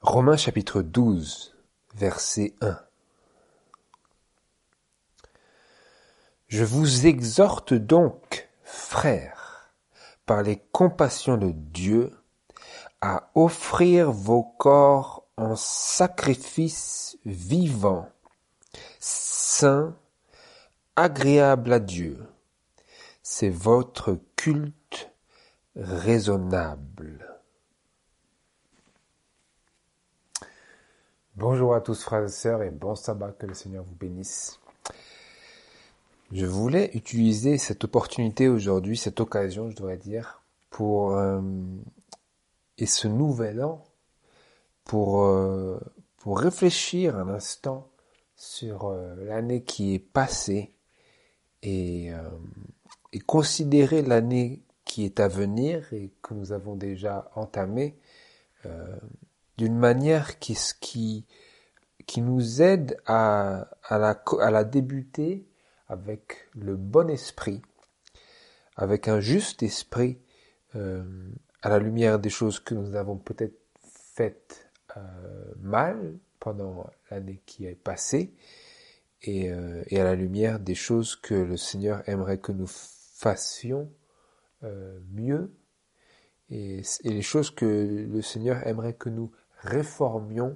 Romains chapitre 12, verset 1. Je vous exhorte donc, frères, par les compassions de Dieu, à offrir vos corps en sacrifice vivant, saint, agréable à Dieu. C'est votre culte raisonnable. Bonjour à tous frères et sœurs et bon sabbat, que le Seigneur vous bénisse. Je voulais utiliser cette opportunité aujourd'hui, cette occasion je devrais dire, et ce nouvel an, pour réfléchir un instant sur l'année qui est passée et considérer l'année qui est à venir et que nous avons déjà entamée d'une manière qui nous aide à la débuter avec le bon esprit, avec un juste esprit, à la lumière des choses que nous avons peut-être faites mal pendant l'année qui est passée, et à la lumière des choses que le Seigneur aimerait que nous fassions mieux, et les choses que le Seigneur aimerait que nous réformions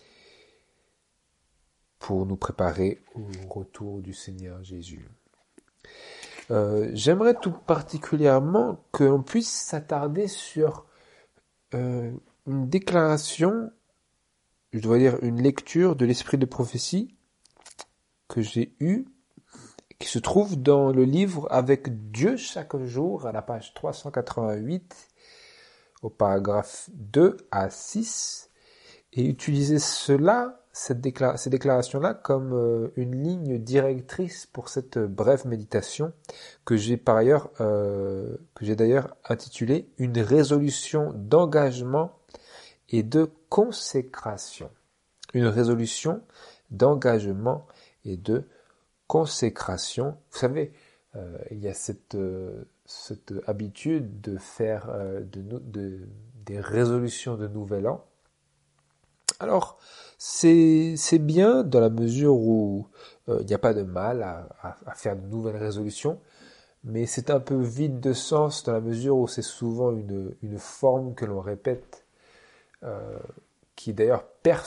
pour nous préparer au retour du Seigneur Jésus. J'aimerais tout particulièrement que l'on puisse s'attarder sur une déclaration, je dois dire une lecture de l'esprit de prophétie que j'ai eue, qui se trouve dans le livre Avec Dieu chaque jour, à la page 388, au paragraphe 2 à 6, et utiliser ces déclarations-là comme une ligne directrice pour cette brève méditation que j'ai d'ailleurs intitulée « Une résolution d'engagement et de consécration ». Une résolution d'engagement et de consécration. Vous savez, il y a cette habitude de faire des résolutions de nouvel an. Alors, c'est bien dans la mesure où il n'y a pas de mal à faire de nouvelles résolutions, mais c'est un peu vide de sens dans la mesure où c'est souvent une forme que l'on répète, qui d'ailleurs perd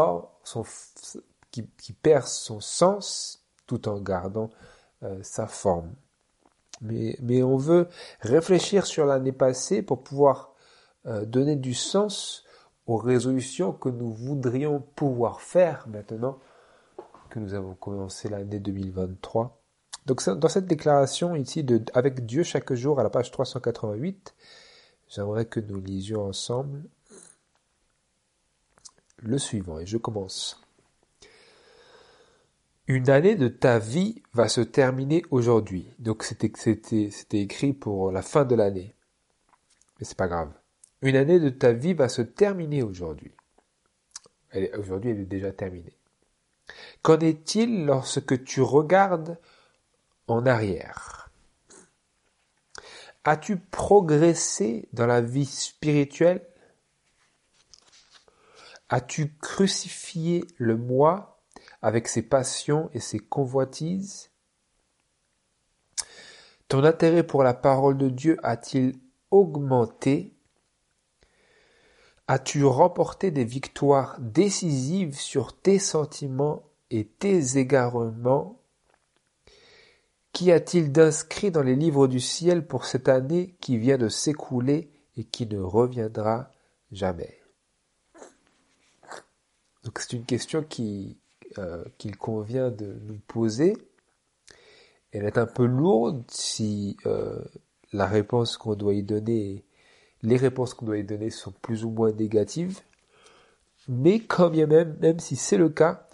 qui perd son sens tout en gardant sa forme. Mais on veut réfléchir sur l'année passée pour pouvoir donner du sens aux résolutions que nous voudrions pouvoir faire maintenant que nous avons commencé l'année 2023. Donc dans cette déclaration ici Avec Dieu chaque jour à la page 388, j'aimerais que nous lisions ensemble le suivant et je commence. Une année de ta vie va se terminer aujourd'hui. Donc c'était écrit pour la fin de l'année. Mais c'est pas grave. Une année de ta vie va se terminer aujourd'hui. Aujourd'hui, elle est déjà terminée. Qu'en est-il lorsque tu regardes en arrière? As-tu progressé dans la vie spirituelle? As-tu crucifié le moi avec ses passions et ses convoitises? Ton intérêt pour la parole de Dieu a-t-il augmenté? As-tu remporté des victoires décisives sur tes sentiments et tes égarements? Qu'y a-t-il d'inscrit dans les livres du ciel pour cette année qui vient de s'écouler et qui ne reviendra jamais? Donc c'est une question qu'il convient de nous poser. Elle est un peu lourde si les réponses qu'on doit y donner sont plus ou moins négatives. Mais quand bien même si c'est le cas,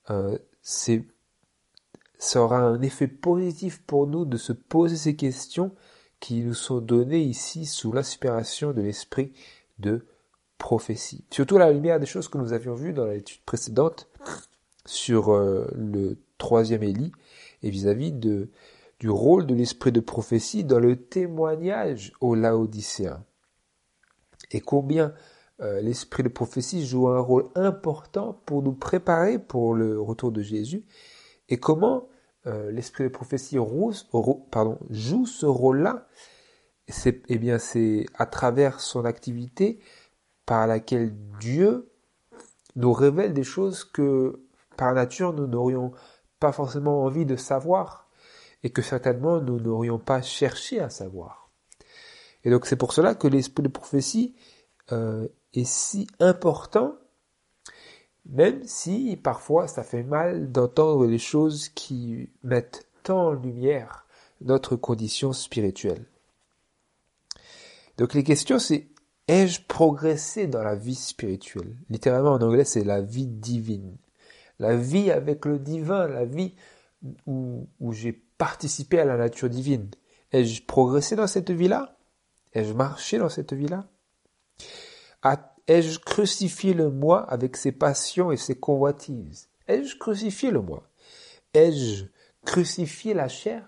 ça aura un effet positif pour nous de se poser ces questions qui nous sont données ici sous l'inspiration de l'esprit de prophétie. Surtout à la lumière des choses que nous avions vues dans l'étude précédente sur le troisième Élie et vis-à-vis du rôle de l'esprit de prophétie dans le témoignage aux Laodicéens. Et combien l'esprit de prophétie joue un rôle important pour nous préparer pour le retour de Jésus et comment l'esprit de prophétie joue ce rôle-là. C'est à travers son activité par laquelle Dieu nous révèle des choses que par nature nous n'aurions pas forcément envie de savoir et que certainement nous n'aurions pas cherché à savoir. Et donc c'est pour cela que l'esprit de prophétie est si important, même si parfois ça fait mal d'entendre les choses qui mettent tant en lumière notre condition spirituelle. Donc les questions c'est: ai-je progressé dans la vie spirituelle? Littéralement en anglais c'est la vie divine. La vie avec le divin, la vie où j'ai participé à la nature divine. Ai-je progressé dans cette vie-là? Ai-je marché dans cette vie-là? Ai-je crucifié le moi avec ses passions et ses convoitises? Ai-je crucifié le moi? Ai-je crucifié la chair?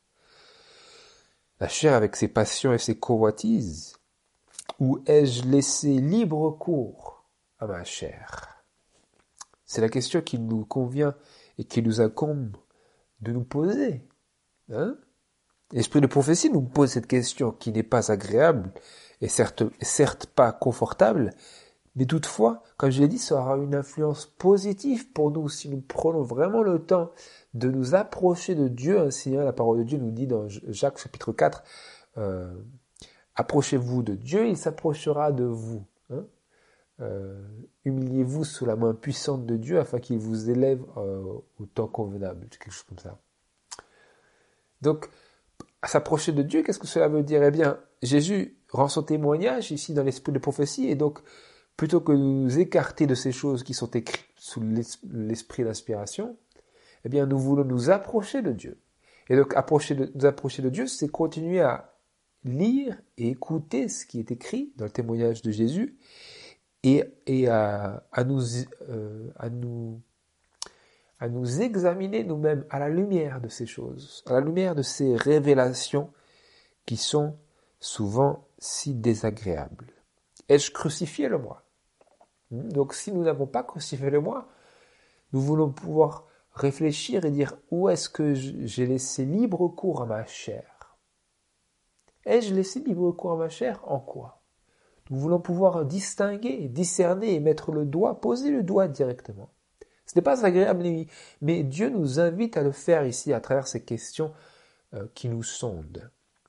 La chair avec ses passions et ses convoitises? Ou ai-je laissé libre cours à ma chair? C'est la question qui nous convient et qui nous incombe de nous poser. L'esprit de prophétie nous pose cette question qui n'est pas agréable et certes pas confortable, mais toutefois, comme je l'ai dit, ça aura une influence positive pour nous si nous prenons vraiment le temps de nous approcher de Dieu. Ainsi, la parole de Dieu nous dit dans Jacques chapitre 4, approchez-vous de Dieu, il s'approchera de vous. Humiliez-vous sous la main puissante de Dieu afin qu'il vous élève au temps convenable, quelque chose comme ça. Donc, à s'approcher de Dieu, qu'est-ce que cela veut dire? Eh bien, Jésus rend son témoignage ici dans l'esprit de prophétie, et donc, plutôt que de nous écarter de ces choses qui sont écrites sous l'esprit d'inspiration, eh bien, nous voulons nous approcher de Dieu. Et donc, nous approcher de Dieu, c'est continuer à lire et écouter ce qui est écrit dans le témoignage de Jésus, et à nous examiner nous-mêmes à la lumière de ces choses, à la lumière de ces révélations qui sont souvent si désagréables. Ai-je crucifié le moi? Donc si nous n'avons pas crucifié le moi, nous voulons pouvoir réfléchir et dire où est-ce que j'ai laissé libre cours à ma chair? Ai-je laissé libre cours à ma chair? En quoi? Nous voulons pouvoir distinguer, discerner et poser le doigt directement. Ce n'est pas agréable, mais Dieu nous invite à le faire ici à travers ces questions qui nous sondent.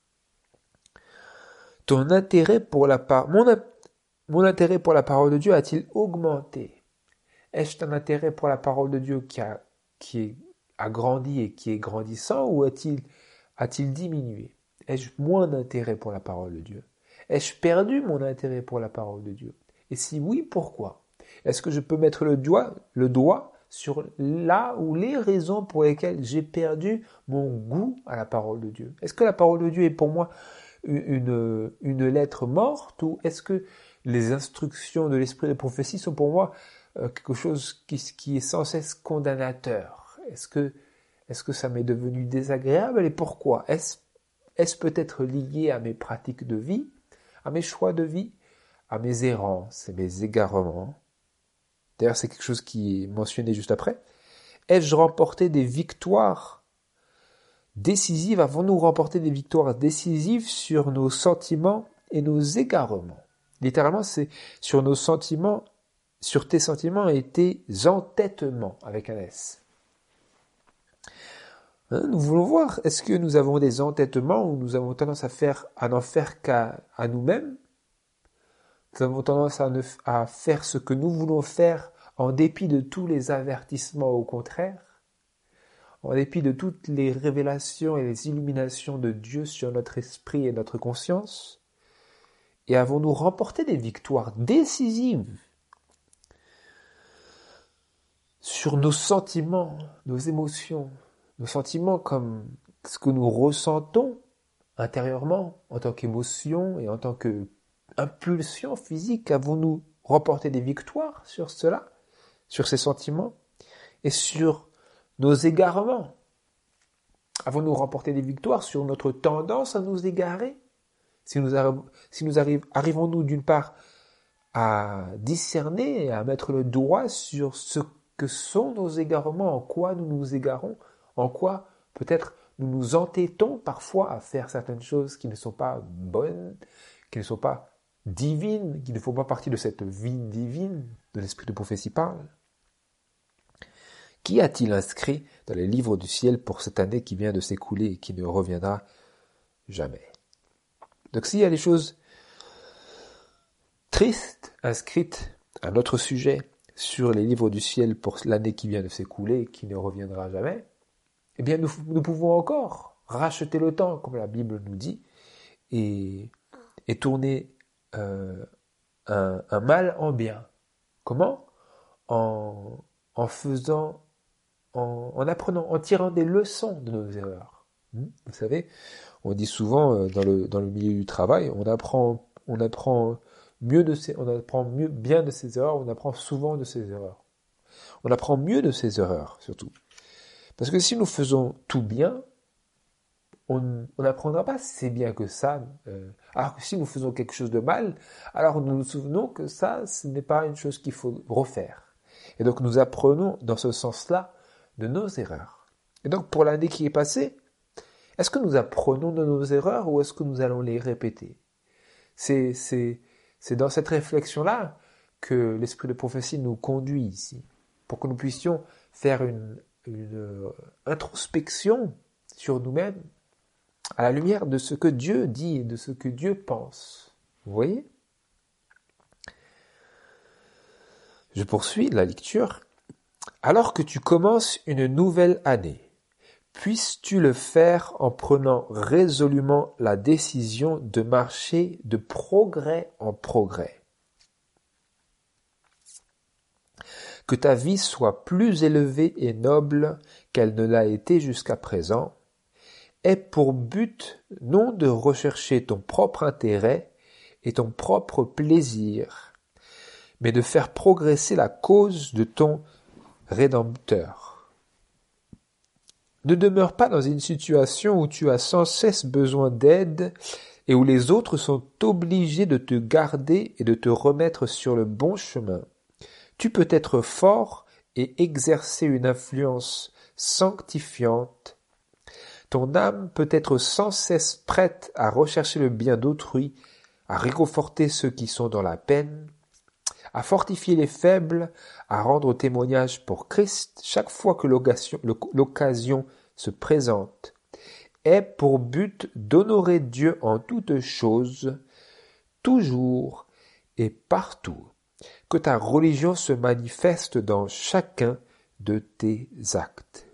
Mon intérêt pour la parole de Dieu a-t-il augmenté? Est-ce un intérêt pour la parole de Dieu qui a grandi et qui est grandissant, ou a-t-il diminué? Ai-je moins d'intérêt pour la parole de Dieu? Ai-je perdu mon intérêt pour la parole de Dieu? Et si oui, pourquoi? Est-ce que je peux mettre le doigt sur là ou les raisons pour lesquelles j'ai perdu mon goût à la parole de Dieu? Est-ce que la parole de Dieu est pour moi une lettre morte, ou est-ce que les instructions de l'esprit de prophétie sont pour moi quelque chose qui est sans cesse condamnateur? Est-ce que ça m'est devenu désagréable, et pourquoi? Est-ce peut-être lié à mes pratiques de vie, à mes choix de vie, à mes errances et mes égarements? D'ailleurs, c'est quelque chose qui est mentionné juste après. Ai-je remporté des victoires décisives? Avons-nous remporté des victoires décisives sur nos sentiments et nos égarements? Littéralement, c'est sur nos sentiments, sur tes sentiments et tes entêtements, avec un S. Nous voulons voir, est-ce que nous avons des entêtements ou nous avons tendance à n'en faire qu'à nous-mêmes? Nous avons tendance à faire ce que nous voulons faire en dépit de tous les avertissements au contraire, en dépit de toutes les révélations et les illuminations de Dieu sur notre esprit et notre conscience? Et avons-nous remporté des victoires décisives sur nos sentiments, nos émotions, nos sentiments comme ce que nous ressentons intérieurement en tant qu'émotion et en tant qu'impulsion physique? Avons-nous remporté des victoires sur cela, sur ces sentiments, et sur nos égarements? Avons-nous remporté des victoires sur notre tendance à nous égarer? Arrivons-nous d'une part à discerner et à mettre le doigt sur ce que sont nos égarements, en quoi nous nous égarons, en quoi peut-être nous nous entêtons parfois à faire certaines choses qui ne sont pas bonnes, qui ne sont pas divines, qui ne font pas partie de cette vie divine de l'esprit de prophétie parle. Qui a-t-il inscrit dans les livres du ciel pour cette année qui vient de s'écouler et qui ne reviendra jamais? Donc s'il y a des choses tristes inscrites à notre sujet sur les livres du ciel pour l'année qui vient de s'écouler et qui ne reviendra jamais, eh bien nous pouvons encore racheter le temps, comme la Bible nous dit, et tourner un mal en bien. Comment? En apprenant, en tirant des leçons de nos erreurs. Vous savez, on dit souvent dans le milieu du travail, on apprend bien de ses erreurs, on apprend souvent de ses erreurs. On apprend mieux de ses erreurs, surtout. Parce que si nous faisons tout bien, on n'apprendra pas si bien que ça. Alors que si nous faisons quelque chose de mal, alors nous nous souvenons que ça, ce n'est pas une chose qu'il faut refaire. Et donc nous apprenons dans ce sens-là de nos erreurs. Et donc pour l'année qui est passée, est-ce que nous apprenons de nos erreurs ou est-ce que nous allons les répéter? C'est dans cette réflexion-là que l'esprit de prophétie nous conduit ici, pour que nous puissions faire une introspection sur nous-mêmes à la lumière de ce que Dieu dit et de ce que Dieu pense. Vous voyez? Je poursuis la lecture. Alors que tu commences une nouvelle année, puisses-tu le faire en prenant résolument la décision de marcher de progrès en progrès. Que ta vie soit plus élevée et noble qu'elle ne l'a été jusqu'à présent, ait pour but non de rechercher ton propre intérêt et ton propre plaisir, mais de faire progresser la cause de ton Rédempteur. Ne demeure pas dans une situation où tu as sans cesse besoin d'aide et où les autres sont obligés de te garder et de te remettre sur le bon chemin. Tu peux être fort et exercer une influence sanctifiante. Ton âme peut être sans cesse prête à rechercher le bien d'autrui, à réconforter ceux qui sont dans la peine, à fortifier les faibles, à rendre témoignage pour Christ chaque fois que l'occasion se présente, est pour but d'honorer Dieu en toutes choses, toujours et partout, que ta religion se manifeste dans chacun de tes actes.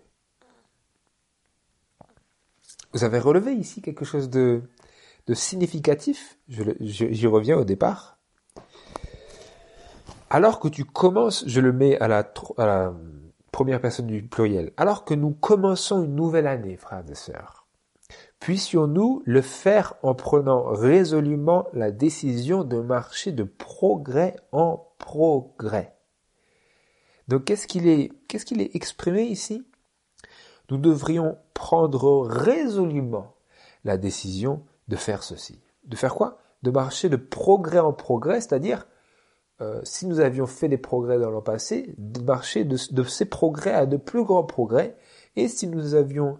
Vous avez relevé ici quelque chose de significatif, j'y reviens au départ. Alors que tu commences, je le mets à la première personne du pluriel, alors que nous commençons une nouvelle année, frères et sœurs, puissions-nous le faire en prenant résolument la décision de marcher de progrès en progrès. Donc qu'est-ce qu'il est exprimé ici? Nous devrions prendre résolument la décision de faire ceci. De faire quoi? De marcher de progrès en progrès, c'est-à-dire si nous avions fait des progrès dans le passé, de marcher de ces progrès à de plus grands progrès, et si nous avions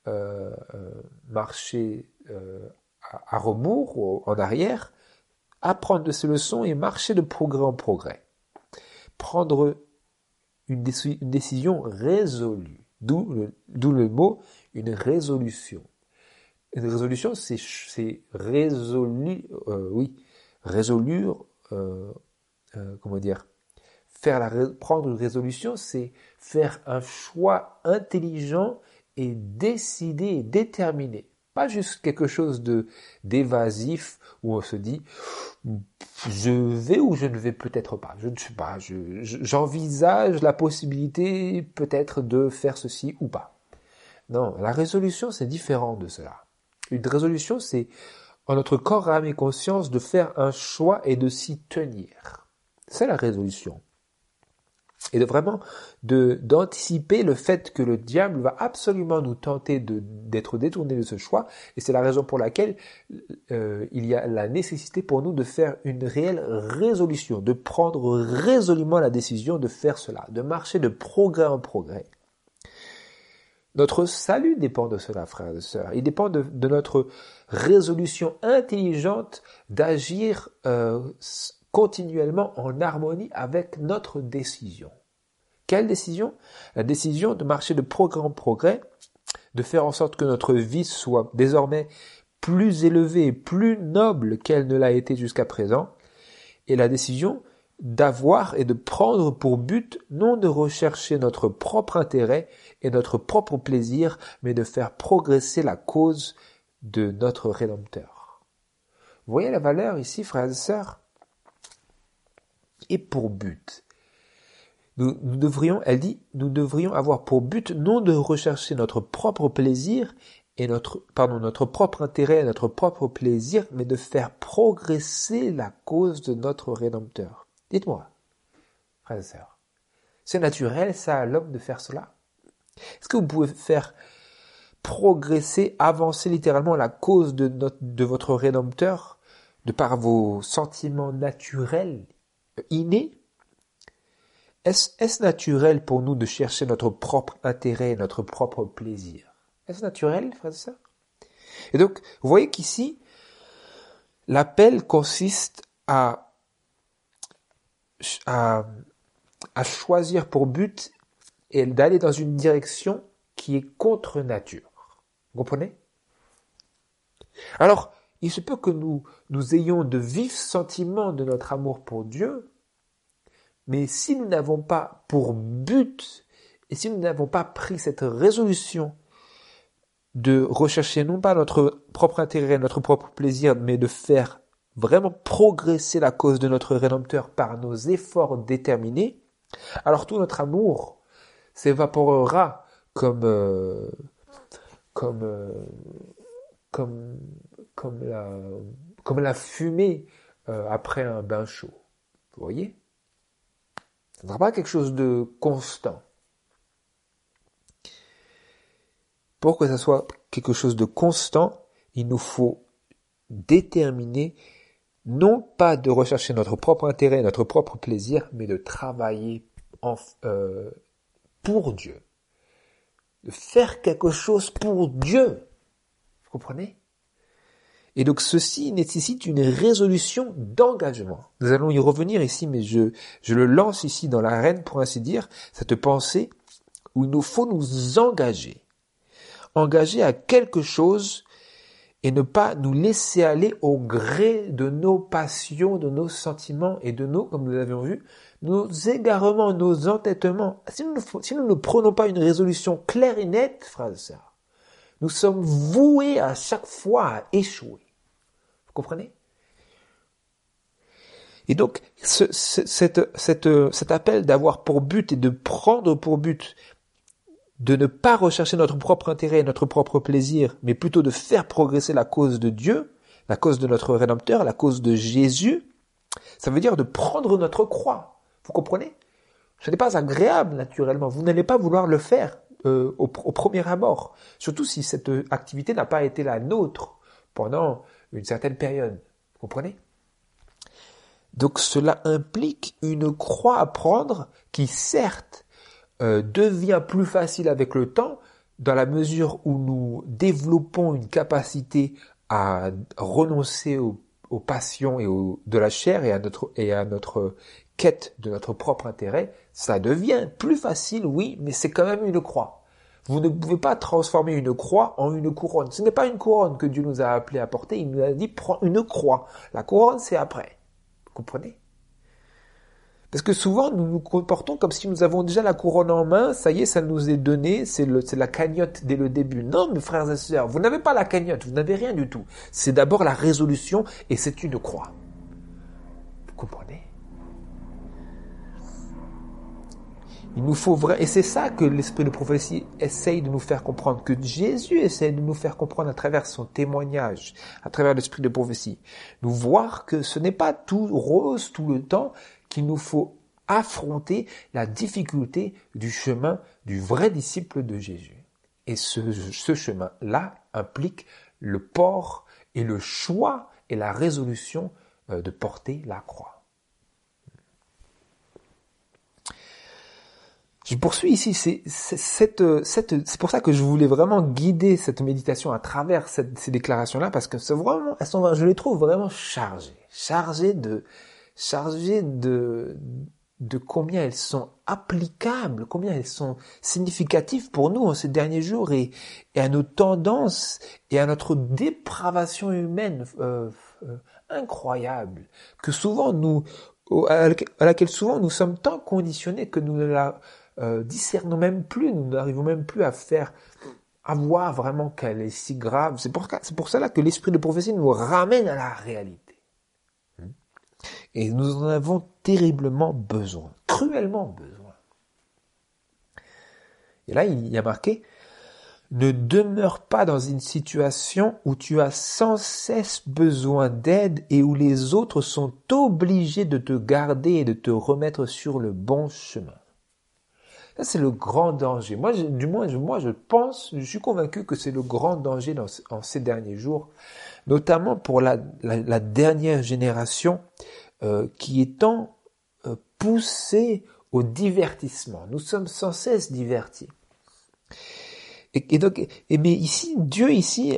marché à rebours ou en arrière, apprendre de ces leçons et marcher de progrès en progrès. Prendre une décision résolue, d'où le mot une résolution. Une résolution, c'est résolu, résolure. Prendre une résolution, c'est faire un choix intelligent et décidé et déterminé. Pas juste quelque chose d'évasif où on se dit je vais ou je ne vais peut-être pas. Je ne sais pas. J'envisage la possibilité peut-être de faire ceci ou pas. Non, la résolution c'est différent de cela. Une résolution c'est en notre corps, âme et conscience de faire un choix et de s'y tenir. C'est la résolution. Et d'anticiper le fait que le diable va absolument nous tenter d'être détournés de ce choix. Et c'est la raison pour laquelle il y a la nécessité pour nous de faire une réelle résolution, de prendre résolument la décision de faire cela, de marcher de progrès en progrès. Notre salut dépend de cela, frères et sœurs. Il dépend de notre résolution intelligente d'agir continuellement en harmonie avec notre décision. Quelle décision? La décision de marcher de progrès en progrès, de faire en sorte que notre vie soit désormais plus élevée et plus noble qu'elle ne l'a été jusqu'à présent, et la décision d'avoir et de prendre pour but non de rechercher notre propre intérêt et notre propre plaisir, mais de faire progresser la cause de notre Rédempteur. Vous voyez la valeur ici, frères et sœurs? Et pour but. Nous devrions avoir pour but non de rechercher notre propre plaisir et notre propre intérêt et notre propre plaisir, mais de faire progresser la cause de notre Rédempteur. Dites-moi, frères et sœurs, c'est naturel ça à l'homme de faire cela? Est-ce que vous pouvez faire progresser, avancer littéralement la cause de votre Rédempteur de par vos sentiments naturels, innés? Est-ce naturel pour nous de chercher notre propre intérêt et notre propre plaisir? Est-ce naturel, frères et sœurs? Et donc, vous voyez qu'ici, l'appel consiste à choisir pour but et d'aller dans une direction qui est contre nature. Vous comprenez? Alors, il se peut que nous ayons de vifs sentiments de notre amour pour Dieu, mais si nous n'avons pas pour but, et si nous n'avons pas pris cette résolution de rechercher non pas notre propre intérêt, notre propre plaisir, mais de faire vraiment progresser la cause de notre Rédempteur par nos efforts déterminés, alors tout notre amour s'évaporera comme la fumée après un bain chaud. Vous voyez? Ce ne sera pas quelque chose de constant. Pour que ça soit quelque chose de constant, il nous faut déterminer non pas de rechercher notre propre intérêt, notre propre plaisir, mais de travailler pour Dieu. De faire quelque chose pour Dieu. Vous comprenez? Et donc ceci nécessite une résolution d'engagement. Nous allons y revenir ici, mais je le lance ici dans l'arène, pour ainsi dire, cette pensée où il nous faut nous engager. Engager à quelque chose et ne pas nous laisser aller au gré de nos passions, de nos sentiments et de nos, comme nous l'avions vu, nos égarements, nos entêtements. Si nous ne prenons pas une résolution claire et nette, frères et sœurs, nous sommes voués à chaque fois à échouer. Vous comprenez? Et donc, cet appel d'avoir pour but et de prendre pour but de ne pas rechercher notre propre intérêt et notre propre plaisir, mais plutôt de faire progresser la cause de Dieu, la cause de notre Rédempteur, la cause de Jésus, ça veut dire de prendre notre croix. Vous comprenez? Ce n'est pas agréable, naturellement. Vous n'allez pas vouloir le faire au premier abord, surtout si cette activité n'a pas été la nôtre pendant une certaine période. Vous comprenez? Donc cela implique une croix à prendre qui, certes, devient plus facile avec le temps, dans la mesure où nous développons une capacité à renoncer aux passions de la chair et à notre quête de notre propre intérêt. Ça devient plus facile, oui, mais c'est quand même une croix. Vous ne pouvez pas transformer une croix en une couronne. Ce n'est pas une couronne que Dieu nous a appelé à porter, il nous a dit prends une croix. La couronne, c'est après. Vous comprenez? Parce que souvent, nous nous comportons comme si nous avons déjà la couronne en main, ça y est, ça nous est donné, c'est la cagnotte dès le début. Non, mes frères et sœurs, vous n'avez pas la cagnotte, vous n'avez rien du tout. C'est d'abord la résolution et c'est une croix. Vous comprenez? Il nous faut et c'est ça que l'esprit de prophétie essaye de nous faire comprendre, que Jésus essaye de nous faire comprendre à travers son témoignage, à travers l'esprit de prophétie. Nous voir que ce n'est pas tout rose tout le temps, qu'il nous faut affronter la difficulté du chemin du vrai disciple de Jésus. Et ce chemin-là implique le port et le choix et la résolution de porter la croix. Je poursuis ici, c'est pour ça que je voulais vraiment guider cette méditation à travers ces déclarations-là, parce que je les trouve vraiment chargées de combien elles sont applicables, combien elles sont significatives pour nous en ces derniers jours et à nos tendances et à notre dépravation humaine incroyable, à laquelle souvent nous sommes tant conditionnés que nous ne la discernons même plus, nous n'arrivons même plus à voir vraiment qu'elle est si grave. C'est pour cela que l'esprit de prophétie nous ramène à la réalité. Et nous en avons terriblement besoin, cruellement besoin. Et là, il y a marqué, ne demeure pas dans une situation où tu as sans cesse besoin d'aide et où les autres sont obligés de te garder et de te remettre sur le bon chemin. Ça, c'est le grand danger. Moi, je suis convaincu que c'est le grand danger en ces derniers jours, notamment pour la dernière génération qui est tant poussée au divertissement. Nous sommes sans cesse divertis. Mais ici, Dieu ici,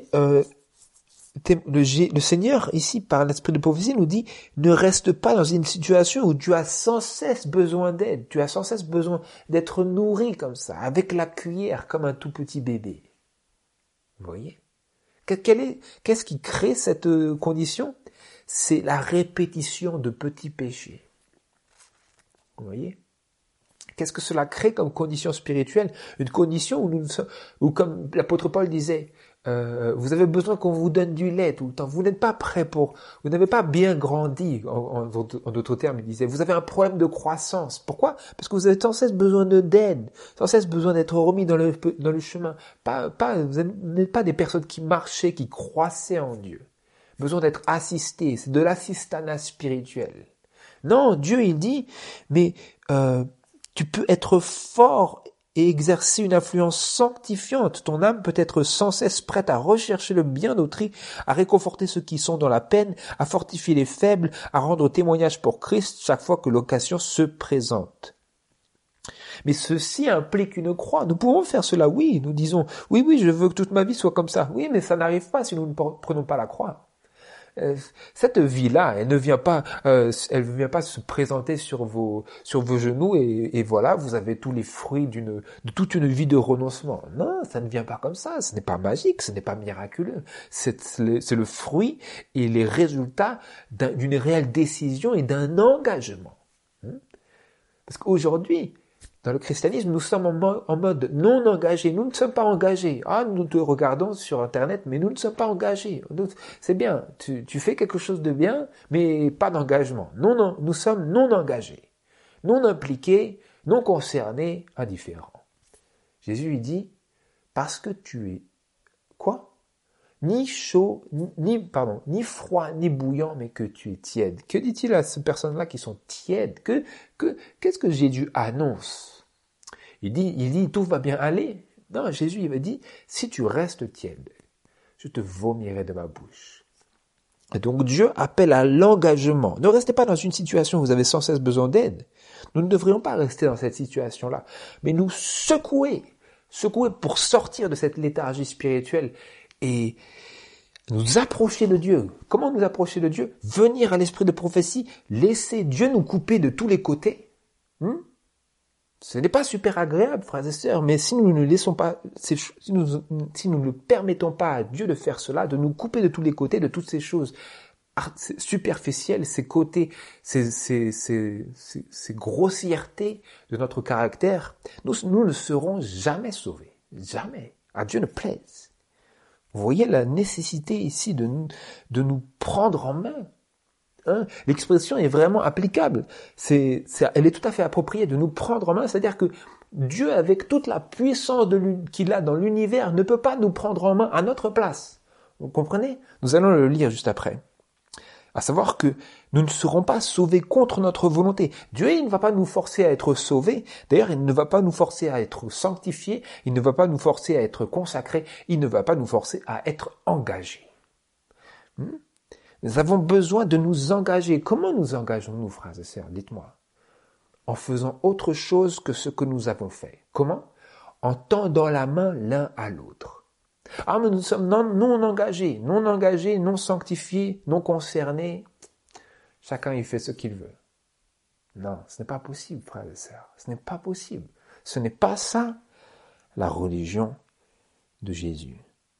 le Seigneur ici, par l'esprit de prophétie, nous dit, ne reste pas dans une situation où tu as sans cesse besoin d'aide, tu as sans cesse besoin d'être nourri comme ça, avec la cuillère, comme un tout petit bébé. Vous voyez? Qu'est-ce qui crée cette condition? C'est la répétition de petits péchés. Vous voyez? Qu'est-ce que cela crée comme condition spirituelle? Une condition où comme l'apôtre Paul disait, vous avez besoin qu'on vous donne du lait tout le temps. Vous n'êtes pas prêt vous n'avez pas bien grandi, en d'autres termes, il disait. Vous avez un problème de croissance. Pourquoi? Parce que vous avez sans cesse besoin d'aide, sans cesse besoin d'être remis dans le chemin. Vous n'êtes pas des personnes qui marchaient, qui croissaient en Dieu. Besoin d'être assisté, c'est de l'assistanat spirituel. Non, Dieu, il dit, mais tu peux être fort et exercer une influence sanctifiante. Ton âme peut être sans cesse prête à rechercher le bien d'autrui, à réconforter ceux qui sont dans la peine, à fortifier les faibles, à rendre témoignage pour Christ chaque fois que l'occasion se présente. Mais ceci implique une croix. Nous pouvons faire cela, oui. Nous disons, oui, je veux que toute ma vie soit comme ça. Oui, mais ça n'arrive pas si nous ne prenons pas la croix. Cette vie-là, elle ne vient pas se présenter sur vos genoux et voilà, vous avez tous les fruits de toute une vie de renoncement. Non, ça ne vient pas comme ça. Ce n'est pas magique, ce n'est pas miraculeux. C'est le fruit et les résultats d'une réelle décision et d'un engagement. Parce qu'aujourd'hui, dans le christianisme, nous sommes en mode non engagé. Nous ne sommes pas engagés. Nous te regardons sur Internet, mais nous ne sommes pas engagés. C'est bien, tu fais quelque chose de bien, mais pas d'engagement. Non, nous sommes non engagés, non impliqués, non concernés, indifférents. Jésus lui dit, parce que tu es quoi? Ni chaud, ni froid, ni bouillant, mais que tu es tiède. Que dit-il à ces personnes-là qui sont tièdes? Qu'est-ce que Jésus annonce? Il dit, tout va bien aller. Non, Jésus, il dit, si tu restes tiède, je te vomirai de ma bouche. Et donc Dieu appelle à l'engagement. Ne restez pas dans une situation où vous avez sans cesse besoin d'aide. Nous ne devrions pas rester dans cette situation-là, mais nous secouer pour sortir de cette léthargie spirituelle et nous approcher de Dieu. Comment nous approcher de Dieu? Venir à l'esprit de prophétie, laisser Dieu nous couper de tous les côtés. Ce n'est pas super agréable, frères et sœurs, mais si nous ne laissons pas, si nous ne permettons pas à Dieu de faire cela, de nous couper de tous les côtés, de toutes ces choses superficielles, ces côtés, ces grossièretés de notre caractère, nous ne serons jamais sauvés. Jamais. À Dieu ne plaise. Vous voyez la nécessité ici de nous prendre en main. L'expression est vraiment applicable. Elle est tout à fait appropriée de nous prendre en main. C'est-à-dire que Dieu, avec toute la puissance qu'il a dans l'univers, ne peut pas nous prendre en main à notre place. Vous comprenez? Nous allons le lire juste après. À savoir que Nous ne serons pas sauvés contre notre volonté. Dieu, il ne va pas nous forcer à être sauvés. D'ailleurs, il ne va pas nous forcer à être sanctifiés. Il ne va pas nous forcer à être consacrés. Il ne va pas nous forcer à être engagés. Nous avons besoin de nous engager. Comment nous engageons-nous, frères et sœurs? Dites-moi. En faisant autre chose que ce que nous avons fait. Comment? En tendant la main l'un à l'autre. Ah, mais nous sommes non engagés, non sanctifiés, non concernés. Chacun y fait ce qu'il veut. Non, ce n'est pas possible, frères et sœurs. Ce n'est pas possible. Ce n'est pas ça, la religion de Jésus.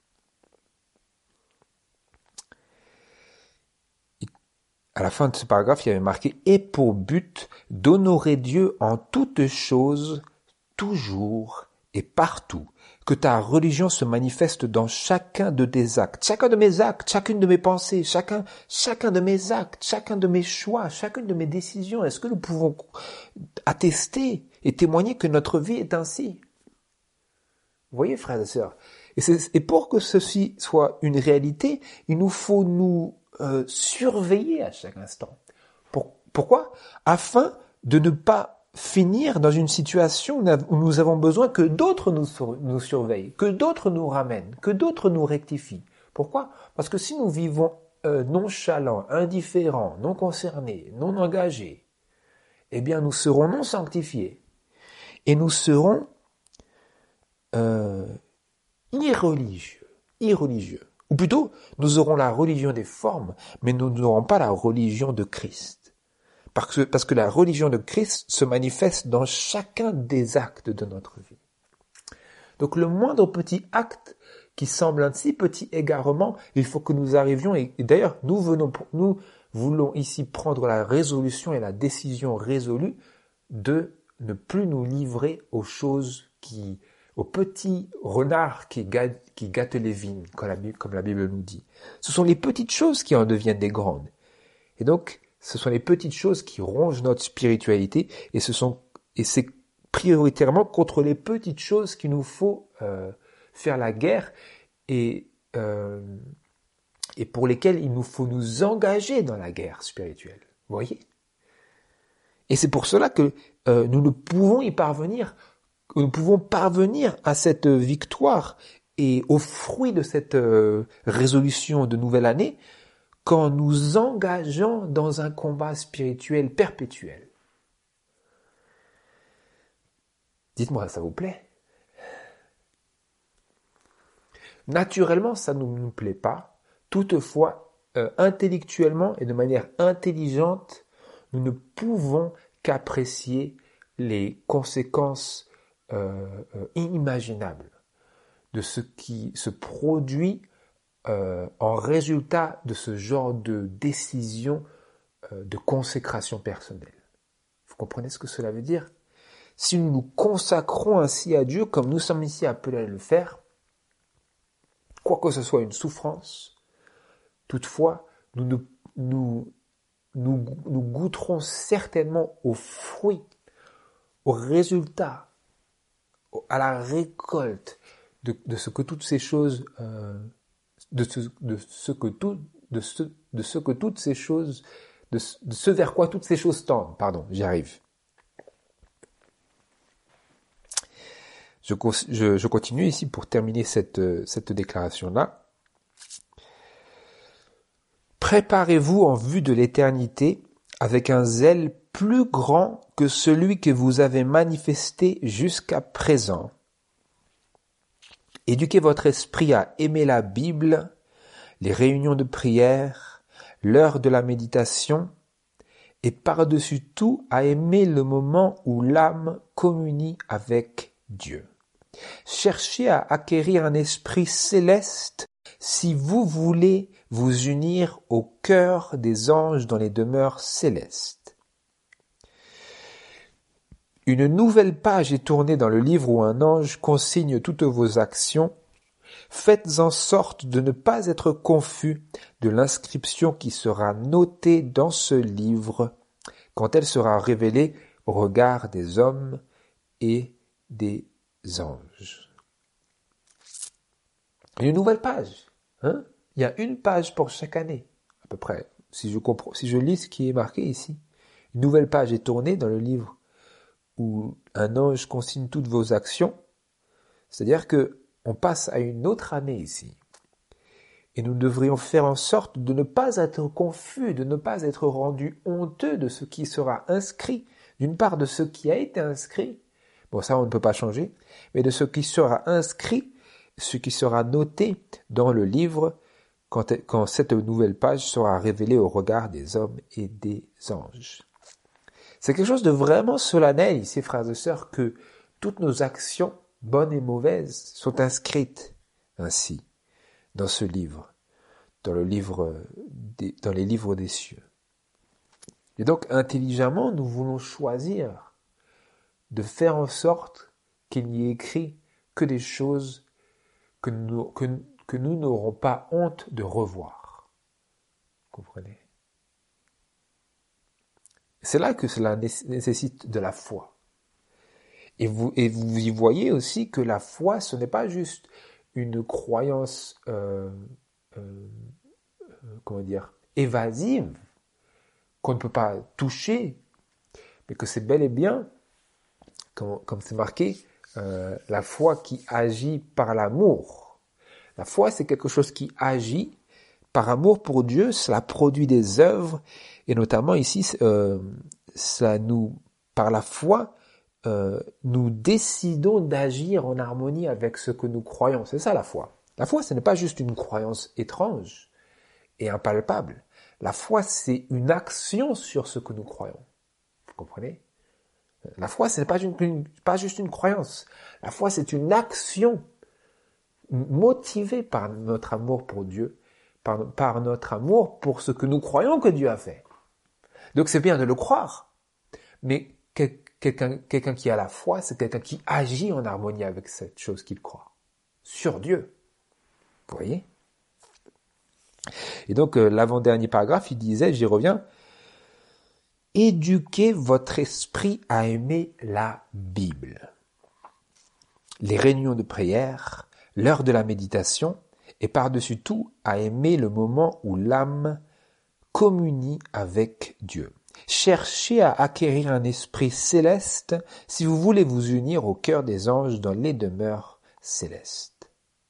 À la fin de ce paragraphe, il y avait marqué « Et pour but d'honorer Dieu en toutes choses, toujours et partout, que ta religion se manifeste dans chacun de tes actes. » Chacun de mes actes, chacune de mes pensées, chacun de mes actes, chacun de mes choix, chacune de mes décisions. Est-ce que nous pouvons attester et témoigner que notre vie est ainsi? Vous voyez, frères et sœurs, et pour que ceci soit une réalité, il nous faut nous surveiller à chaque instant. Pourquoi? Afin de ne pas finir dans une situation où nous avons besoin que d'autres nous surveillent, que d'autres nous ramènent, que d'autres nous rectifient. Pourquoi? Parce que si nous vivons nonchalants, indifférents, non concernés, non engagés, eh bien nous serons non sanctifiés et nous serons irreligieux. Ou plutôt, nous aurons la religion des formes, mais nous n'aurons pas la religion de Christ. Parce que la religion de Christ se manifeste dans chacun des actes de notre vie. Donc le moindre petit acte qui semble un si petit égarement, il faut que nous arrivions, et d'ailleurs nous voulons ici prendre la résolution et la décision résolue de ne plus nous livrer aux petits renards qui gâtent les vignes, comme la Bible nous dit. Ce sont les petites choses qui en deviennent des grandes. Et donc, ce sont les petites choses qui rongent notre spiritualité, et c'est prioritairement contre les petites choses qu'il nous faut faire la guerre, et pour lesquelles il nous faut nous engager dans la guerre spirituelle. Vous voyez? Et c'est pour cela que nous ne pouvons y parvenir. Nous pouvons parvenir à cette victoire et au fruit de cette résolution de nouvelle année qu'en nous engageant dans un combat spirituel perpétuel. Dites-moi, ça vous plaît? Naturellement, ça ne nous plaît pas. Toutefois, intellectuellement et de manière intelligente, nous ne pouvons qu'apprécier les conséquences inimaginable de ce qui se produit en résultat de ce genre de décision de consécration personnelle. Vous comprenez ce que cela veut dire? Si nous nous consacrons ainsi à Dieu, comme nous sommes ici appelés à le faire, quoi que ce soit une souffrance, toutefois, nous goûterons certainement aux fruits, aux résultats, à la récolte de ce que toutes ces choses, de ce vers quoi toutes ces choses tendent. Pardon, j'y arrive. Je continue ici pour terminer cette déclaration-là. Préparez-vous en vue de l'éternité avec un zèle plus grand que celui que vous avez manifesté jusqu'à présent. Éduquez votre esprit à aimer la Bible, les réunions de prière, l'heure de la méditation, et par-dessus tout à aimer le moment où l'âme communie avec Dieu. Cherchez à acquérir un esprit céleste si vous voulez vous unir au cœur des anges dans les demeures célestes. Une nouvelle page est tournée dans le livre où un ange consigne toutes vos actions. Faites en sorte de ne pas être confus de l'inscription qui sera notée dans ce livre quand elle sera révélée au regard des hommes et des anges. Une nouvelle page, hein? Il y a une page pour chaque année, à peu près, si je lis ce qui est marqué ici, une nouvelle page est tournée dans le livre où un ange consigne toutes vos actions, c'est-à-dire que on passe à une autre année ici. Et nous devrions faire en sorte de ne pas être confus, de ne pas être rendus honteux de ce qui sera inscrit, d'une part de ce qui a été inscrit, bon ça on ne peut pas changer, mais de ce qui sera inscrit, ce qui sera noté dans le livre quand cette nouvelle page sera révélée au regard des hommes et des anges. C'est quelque chose de vraiment solennel ici, frères et sœurs, que toutes nos actions, bonnes et mauvaises, sont inscrites ainsi dans ce livre, dans les livres des cieux. Et donc, intelligemment, nous voulons choisir de faire en sorte qu'il n'y ait écrit que des choses que nous n'aurons pas honte de revoir. Vous comprenez? C'est là que cela nécessite de la foi. Et vous y voyez aussi que la foi, ce n'est pas juste une croyance, évasive, qu'on ne peut pas toucher, mais que c'est bel et bien, comme c'est marqué, la foi qui agit par l'amour. La foi, c'est quelque chose qui agit par amour pour Dieu, cela produit des œuvres, et notamment ici, par la foi, nous décidons d'agir en harmonie avec ce que nous croyons. C'est ça la foi. La foi, ce n'est pas juste une croyance étrange et impalpable. La foi, c'est une action sur ce que nous croyons. Vous comprenez? La foi, ce n'est pas juste une croyance. La foi, c'est une action motivée par notre amour pour Dieu, par notre amour pour ce que nous croyons que Dieu a fait. Donc c'est bien de le croire, mais quelqu'un qui a la foi, c'est quelqu'un qui agit en harmonie avec cette chose qu'il croit, sur Dieu. Vous voyez? Et donc l'avant-dernier paragraphe, il disait, j'y reviens, éduquez votre esprit à aimer la Bible. Les réunions de prière, l'heure de la méditation, et par-dessus tout à aimer le moment où l'âme communie avec Dieu. Cherchez à acquérir un esprit céleste si vous voulez vous unir au cœur des anges dans les demeures célestes.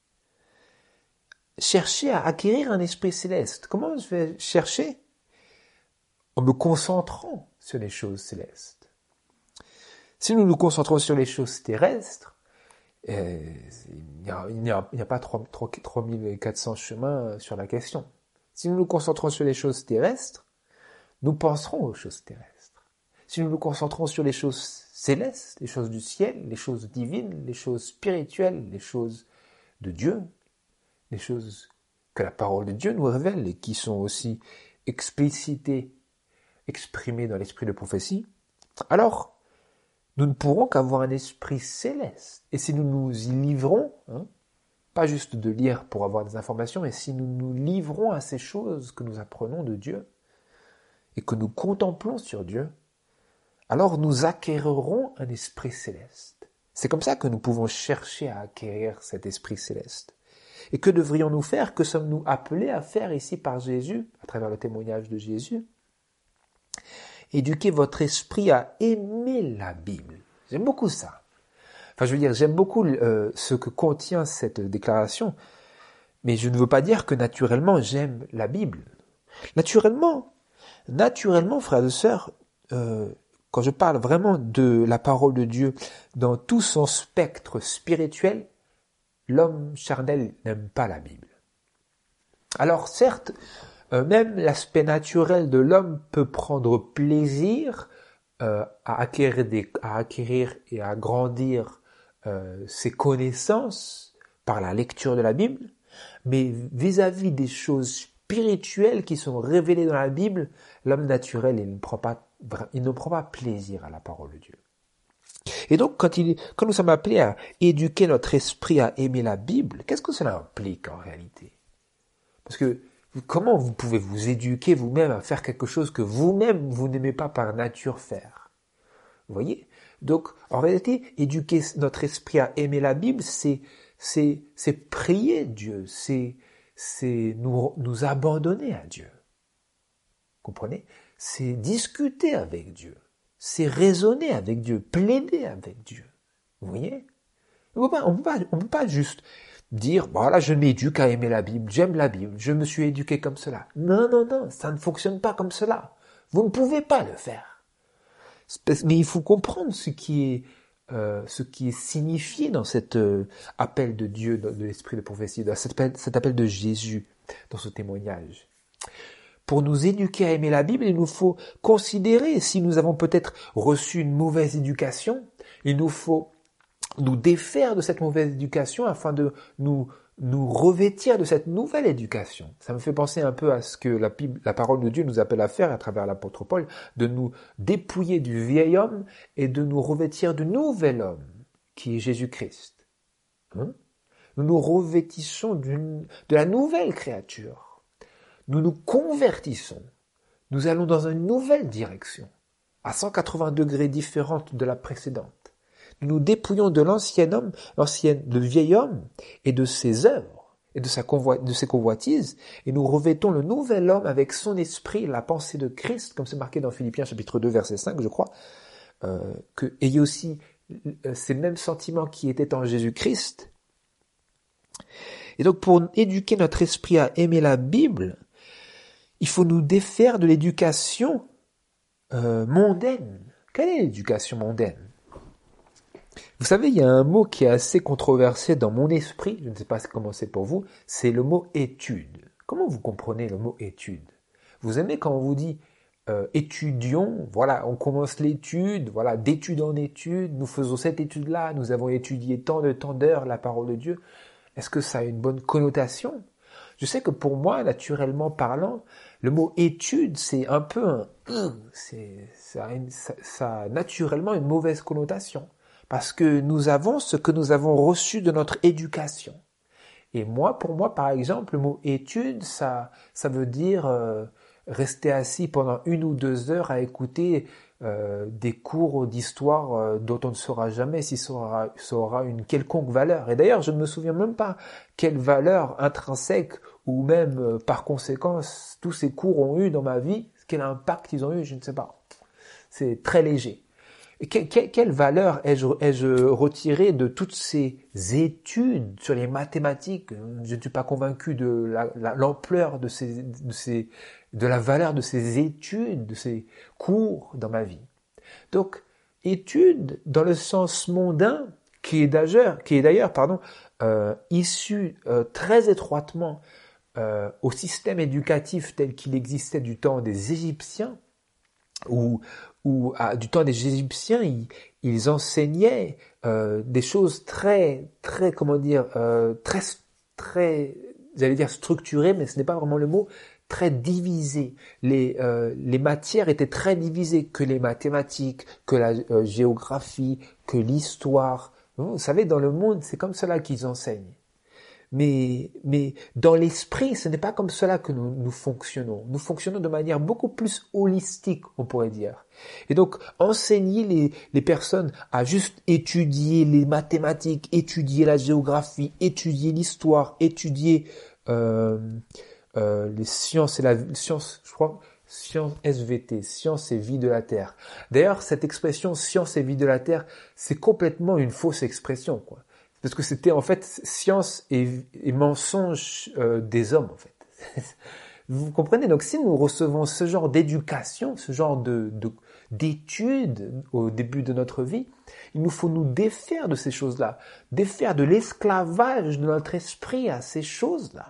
Cherchez à acquérir un esprit céleste. Comment je vais chercher? En me concentrant sur les choses célestes. Si nous nous concentrons sur les choses terrestres, il n'y a pas 3400 chemins sur la question. Si nous nous concentrons sur les choses terrestres, nous penserons aux choses terrestres. Si nous nous concentrons sur les choses célestes, les choses du ciel, les choses divines, les choses spirituelles, les choses de Dieu, les choses que la parole de Dieu nous révèle et qui sont aussi exprimées dans l'esprit de prophétie, alors nous ne pourrons qu'avoir un esprit céleste. Et si nous nous y livrons, pas juste de lire pour avoir des informations, mais si nous nous livrons à ces choses que nous apprenons de Dieu et que nous contemplons sur Dieu, alors nous acquérerons un esprit céleste. C'est comme ça que nous pouvons chercher à acquérir cet esprit céleste. Et que devrions-nous faire? Que sommes-nous appelés à faire ici par Jésus, à travers le témoignage de Jésus? Éduquez votre esprit à aimer la Bible. J'aime beaucoup ça. J'aime beaucoup ce que contient cette déclaration, mais je ne veux pas dire que naturellement j'aime la Bible. Naturellement, frères et sœurs, quand je parle vraiment de la parole de Dieu dans tout son spectre spirituel, l'homme charnel n'aime pas la Bible. Alors certes, même l'aspect naturel de l'homme peut prendre plaisir à acquérir et à grandir ses connaissances par la lecture de la Bible, mais vis-à-vis des choses spirituelles qui sont révélées dans la Bible, l'homme naturel il ne prend pas plaisir à la parole de Dieu. Et donc quand nous sommes appelés à éduquer notre esprit à aimer la Bible, qu'est-ce que cela implique en réalité? Parce que comment vous pouvez vous éduquer vous-même à faire quelque chose que vous-même vous n'aimez pas par nature faire? Vous voyez? Donc, en réalité, éduquer notre esprit à aimer la Bible, c'est prier Dieu, c'est nous abandonner à Dieu. comprenez? C'est discuter avec Dieu, c'est raisonner avec Dieu, plaider avec Dieu. Vous voyez? On peut pas juste dire, voilà, je m'éduque à aimer la Bible, j'aime la Bible, je me suis éduqué comme cela. Non, ça ne fonctionne pas comme cela. Vous ne pouvez pas le faire. Mais il faut comprendre ce qui est signifié dans cet appel de Dieu, de l'esprit de prophétie, dans cet appel de Jésus dans ce témoignage. Pour nous éduquer à aimer la Bible, il nous faut considérer si nous avons peut-être reçu une mauvaise éducation, il nous faut nous défaire de cette mauvaise éducation afin de nous revêtir de cette nouvelle éducation. Ça me fait penser un peu à ce que la parole de Dieu nous appelle à faire à travers l'apôtre Paul, de nous dépouiller du vieil homme et de nous revêtir du nouvel homme, qui est Jésus-Christ. Nous nous revêtissons de la nouvelle créature. Nous nous convertissons. Nous allons dans une nouvelle direction, à 180 degrés différente de la précédente. Nous nous dépouillons de l'ancien homme, le vieil homme, et de ses œuvres, et de ses convoitises, et nous revêtons le nouvel homme avec son esprit, la pensée de Christ, comme c'est marqué dans Philippiens chapitre 2, verset 5, je crois, que ayez aussi ces mêmes sentiments qui étaient en Jésus-Christ. Et donc, pour éduquer notre esprit à aimer la Bible, il faut nous défaire de l'éducation mondaine. Quelle est l'éducation mondaine? Vous savez, il y a un mot qui est assez controversé dans mon esprit, je ne sais pas comment c'est pour vous, c'est le mot étude. Comment vous comprenez le mot étude? Vous aimez quand on vous dit étudions, voilà, on commence l'étude, voilà, d'étude en étude, nous faisons cette étude-là, nous avons étudié tant d'heures la parole de Dieu. Est-ce que ça a une bonne connotation? Je sais que pour moi, naturellement parlant, le mot étude, c'est un peu ça a naturellement une mauvaise connotation. Parce que nous avons ce que nous avons reçu de notre éducation. Et pour moi, par exemple, le mot étude, ça veut dire rester assis pendant 1 ou 2 heures à écouter des cours d'histoire dont on ne saura jamais si ça aura une quelconque valeur. Et d'ailleurs, je ne me souviens même pas quelle valeur intrinsèque ou même par conséquence tous ces cours ont eu dans ma vie, quel impact ils ont eu, je ne sais pas. C'est très léger. Et quelle valeur ai-je retiré de toutes ces études sur les mathématiques? Je ne suis pas convaincu de l'ampleur de la valeur de ces études, de ces cours dans ma vie. Donc, études dans le sens mondain, qui est d'ailleurs, issu très étroitement au système éducatif tel qu'il existait du temps des Égyptiens, ou du temps des Égyptiens, ils enseignaient des choses très, j'allais dire structurées, mais ce n'est pas vraiment le mot, très divisées. Les matières étaient très divisées, que les mathématiques, que la géographie, que l'histoire. Vous savez, dans le monde, c'est comme cela qu'ils enseignent. Mais dans l'esprit, ce n'est pas comme cela que nous fonctionnons. Nous fonctionnons de manière beaucoup plus holistique, on pourrait dire. Et donc, enseigner les personnes à juste étudier les mathématiques, étudier la géographie, étudier l'histoire, étudier les sciences et science SVT, science et vie de la Terre. D'ailleurs, cette expression science et vie de la Terre, c'est complètement une fausse expression, quoi. Parce que c'était en fait science et mensonge des hommes, en fait. Vous comprenez? Donc si nous recevons ce genre d'éducation, ce genre d'études au début de notre vie, il nous faut nous défaire de ces choses-là, défaire de l'esclavage de notre esprit à ces choses-là.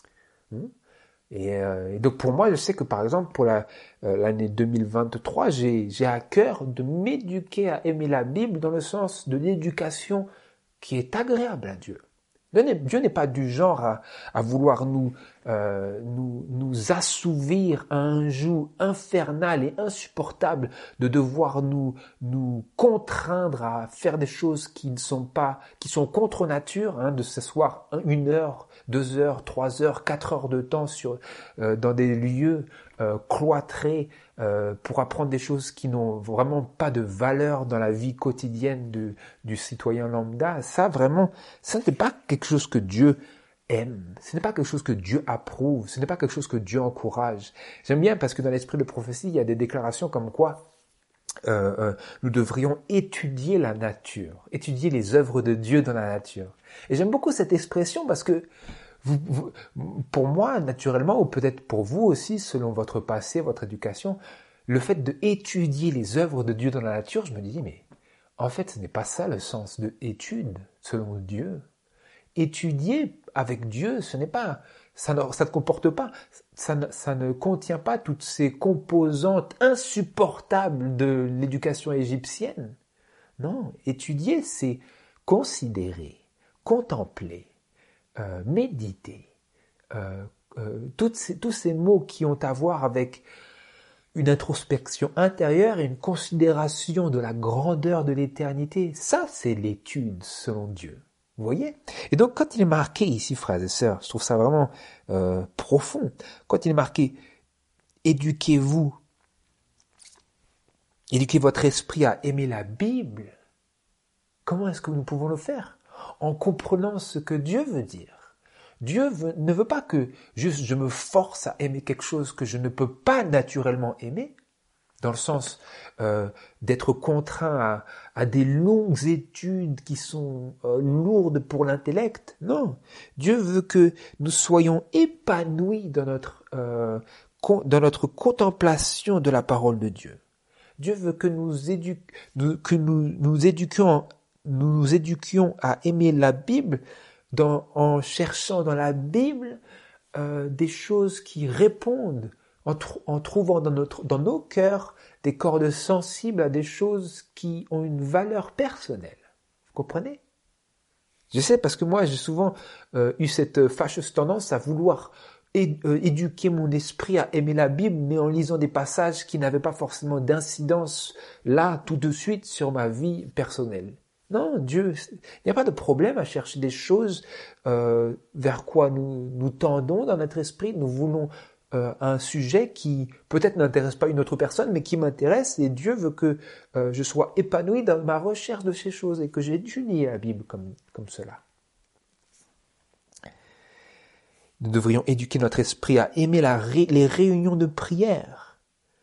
Et donc pour moi, je sais que par exemple pour l'année 2023, j'ai à cœur de m'éduquer à aimer la Bible dans le sens de l'éducation qui est agréable à Dieu. Dieu n'est pas du genre à vouloir nous assouvir à un joug infernal et insupportable de devoir nous contraindre à faire des choses qui sont contre nature, de s'asseoir 1 heure, 2 heures, 3 heures, 4 heures de temps dans des lieux cloîtrés pour apprendre des choses qui n'ont vraiment pas de valeur dans la vie quotidienne du citoyen lambda. Ça vraiment, ça n'est pas quelque chose que Dieu aime, ce n'est pas quelque chose que Dieu approuve, ce n'est pas quelque chose que Dieu encourage. J'aime bien parce que dans l'esprit de prophétie, il y a des déclarations comme quoi nous devrions étudier la nature, étudier les œuvres de Dieu dans la nature. Et j'aime beaucoup cette expression parce que pour moi, naturellement, ou peut-être pour vous aussi, selon votre passé, votre éducation, le fait d'étudier les œuvres de Dieu dans la nature, je me dis, mais en fait, ce n'est pas ça le sens de étude, selon Dieu. Étudier avec Dieu, ce n'est pas, ça ne comporte pas, ça ne contient pas toutes ces composantes insupportables de l'éducation égyptienne. Non, étudier, c'est considérer, contempler, méditer. Tous ces mots qui ont à voir avec une introspection intérieure et une considération de la grandeur de l'éternité, ça c'est l'étude selon Dieu. Vous voyez? Et donc quand il est marqué ici, frères et sœurs, je trouve ça vraiment profond, quand il est marqué « éduquez-vous », éduquez votre esprit à aimer la Bible, comment est-ce que nous pouvons le faire? En comprenant ce que Dieu veut dire. Dieu ne veut pas que juste je me force à aimer quelque chose que je ne peux pas naturellement aimer, dans le sens d'être contraint à des longues études qui sont lourdes pour l'intellect. Non, Dieu veut que nous soyons épanouis dans notre contemplation de la parole de Dieu. Dieu veut que nous éduquions à aimer la Bible en cherchant dans la Bible des choses qui répondent, en trouvant dans nos cœurs des cordes sensibles à des choses qui ont une valeur personnelle. Vous comprenez? Je sais parce que moi j'ai souvent eu cette fâcheuse tendance à vouloir éduquer mon esprit à aimer la Bible, mais en lisant des passages qui n'avaient pas forcément d'incidence là tout de suite sur ma vie personnelle. Non, Dieu, il n'y a pas de problème à chercher des choses vers quoi nous tendons dans notre esprit. Nous voulons un sujet qui peut-être n'intéresse pas une autre personne, mais qui m'intéresse, et Dieu veut que je sois épanoui dans ma recherche de ces choses et que j'étudie la Bible comme cela. Nous devrions éduquer notre esprit à aimer les réunions de prière.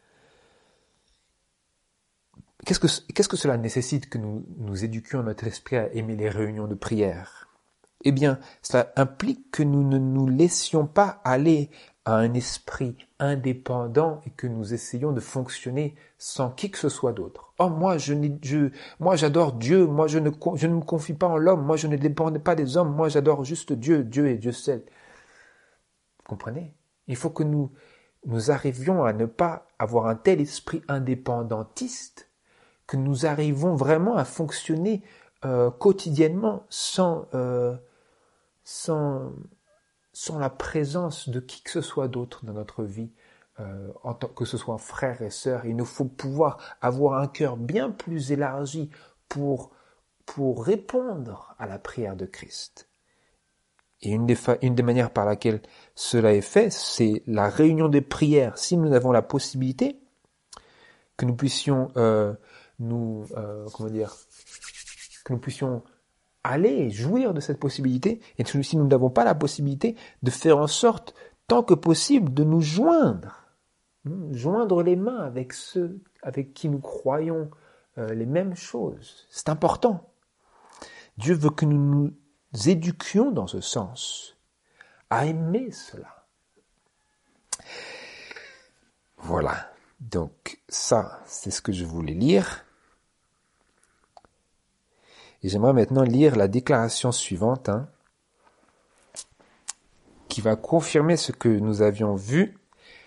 Qu'est-ce que cela nécessite que nous éduquions notre esprit à aimer les réunions de prière? Eh bien, cela implique que nous ne nous laissions pas aller à un esprit indépendant et que nous essayions de fonctionner sans qui que ce soit d'autre. Oh, moi j'adore Dieu, moi je ne me confie pas en l'homme, moi je ne dépends pas des hommes, moi j'adore juste Dieu, Dieu et Dieu seul. Vous comprenez? Il faut que nous arrivions à ne pas avoir un tel esprit indépendantiste que nous arrivons vraiment à fonctionner quotidiennement sans la présence de qui que ce soit d'autre dans notre vie, en tant que ce soit frères et sœurs. Il nous faut pouvoir avoir un cœur bien plus élargi pour répondre à la prière de Christ. Et une des manières par laquelle cela est fait, c'est la réunion des prières. Si nous avons la possibilité, que nous puissions que nous puissions aller jouir de cette possibilité, et si nous n'avons pas la possibilité, de faire en sorte, tant que possible, de nous joindre les mains avec ceux avec qui nous croyons les mêmes choses. C'est important. Dieu veut que nous nous éduquions dans ce sens, à aimer cela. Voilà. Donc ça, c'est ce que je voulais lire. Et j'aimerais maintenant lire la déclaration suivante, qui va confirmer ce que nous avions vu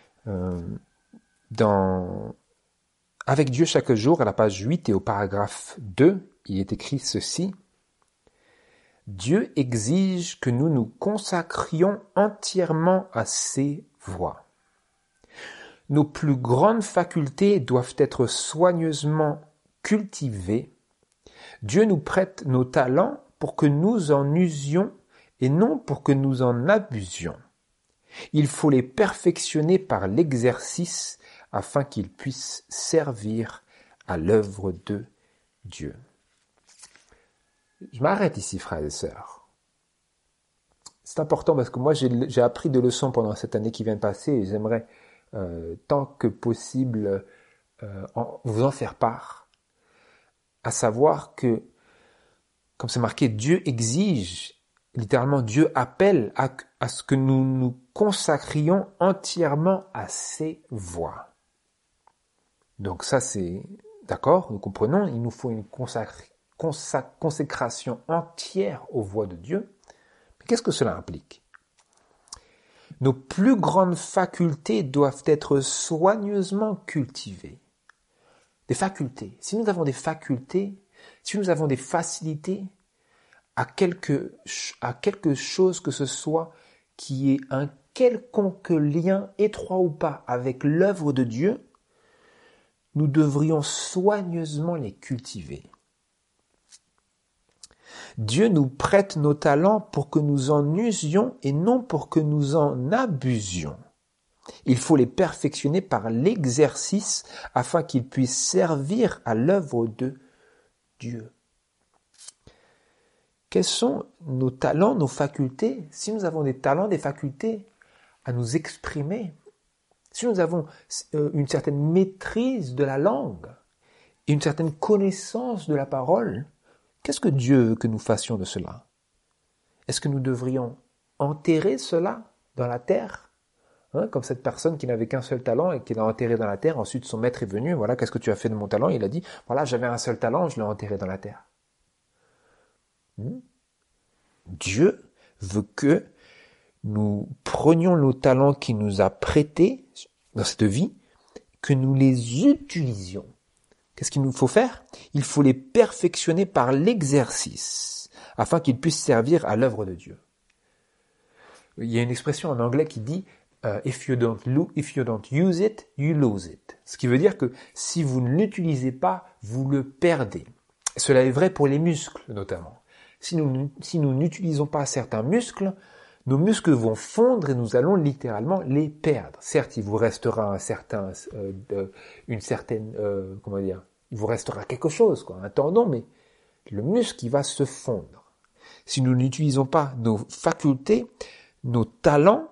Avec Dieu chaque jour, à la page 8 et au paragraphe 2, il est écrit ceci. Dieu exige que nous nous consacrions entièrement à ses voies. Nos plus grandes facultés doivent être soigneusement cultivées. Dieu nous prête nos talents pour que nous en usions et non pour que nous en abusions. Il faut les perfectionner par l'exercice afin qu'ils puissent servir à l'œuvre de Dieu. Je m'arrête ici, frères et sœurs. c'est important parce que moi, j'ai appris des leçons pendant cette année qui vient de passer et j'aimerais, tant que possible, vous en faire part. À savoir que, comme c'est marqué, Dieu exige, littéralement, Dieu appelle à ce que nous nous consacrions entièrement à ses voies. Donc ça, c'est d'accord, nous comprenons, il nous faut une consécration entière aux voies de Dieu. Mais qu'est-ce que cela implique? Nos plus grandes facultés doivent être soigneusement cultivées. Des facultés. Si nous avons des facultés, si nous avons des facilités à quelque chose que ce soit qui ait un quelconque lien, étroit ou pas, avec l'œuvre de Dieu, nous devrions soigneusement les cultiver. Dieu nous prête nos talents pour que nous en usions et non pour que nous en abusions. Il faut les perfectionner par l'exercice afin qu'ils puissent servir à l'œuvre de Dieu. Quels sont nos talents, nos facultés? Si nous avons des talents, des facultés à nous exprimer, si nous avons une certaine maîtrise de la langue et une certaine connaissance de la parole, qu'est-ce que Dieu veut que nous fassions de cela? Est-ce que nous devrions enterrer cela dans la terre? Comme cette personne qui n'avait qu'un seul talent et qui l'a enterré dans la terre. Ensuite, son maître est venu. Voilà, qu'est-ce que tu as fait de mon talent? Il a dit, voilà, j'avais un seul talent, je l'ai enterré dans la terre. Dieu veut que nous prenions nos talents qu'il nous a prêtés dans cette vie, que nous les utilisions. Qu'est-ce qu'il nous faut faire? Il faut les perfectionner par l'exercice, afin qu'ils puissent servir à l'œuvre de Dieu. Il y a une expression en anglais qui dit if you don't use it, you lose it. Ce qui veut dire que si vous ne l'utilisez pas, vous le perdez. Cela est vrai pour les muscles notamment. Si nous n'utilisons pas certains muscles, nos muscles vont fondre et nous allons littéralement les perdre. Certes, il vous restera il vous restera quelque chose, un tendon, mais le muscle, il va se fondre. Si nous n'utilisons pas nos facultés, nos talents,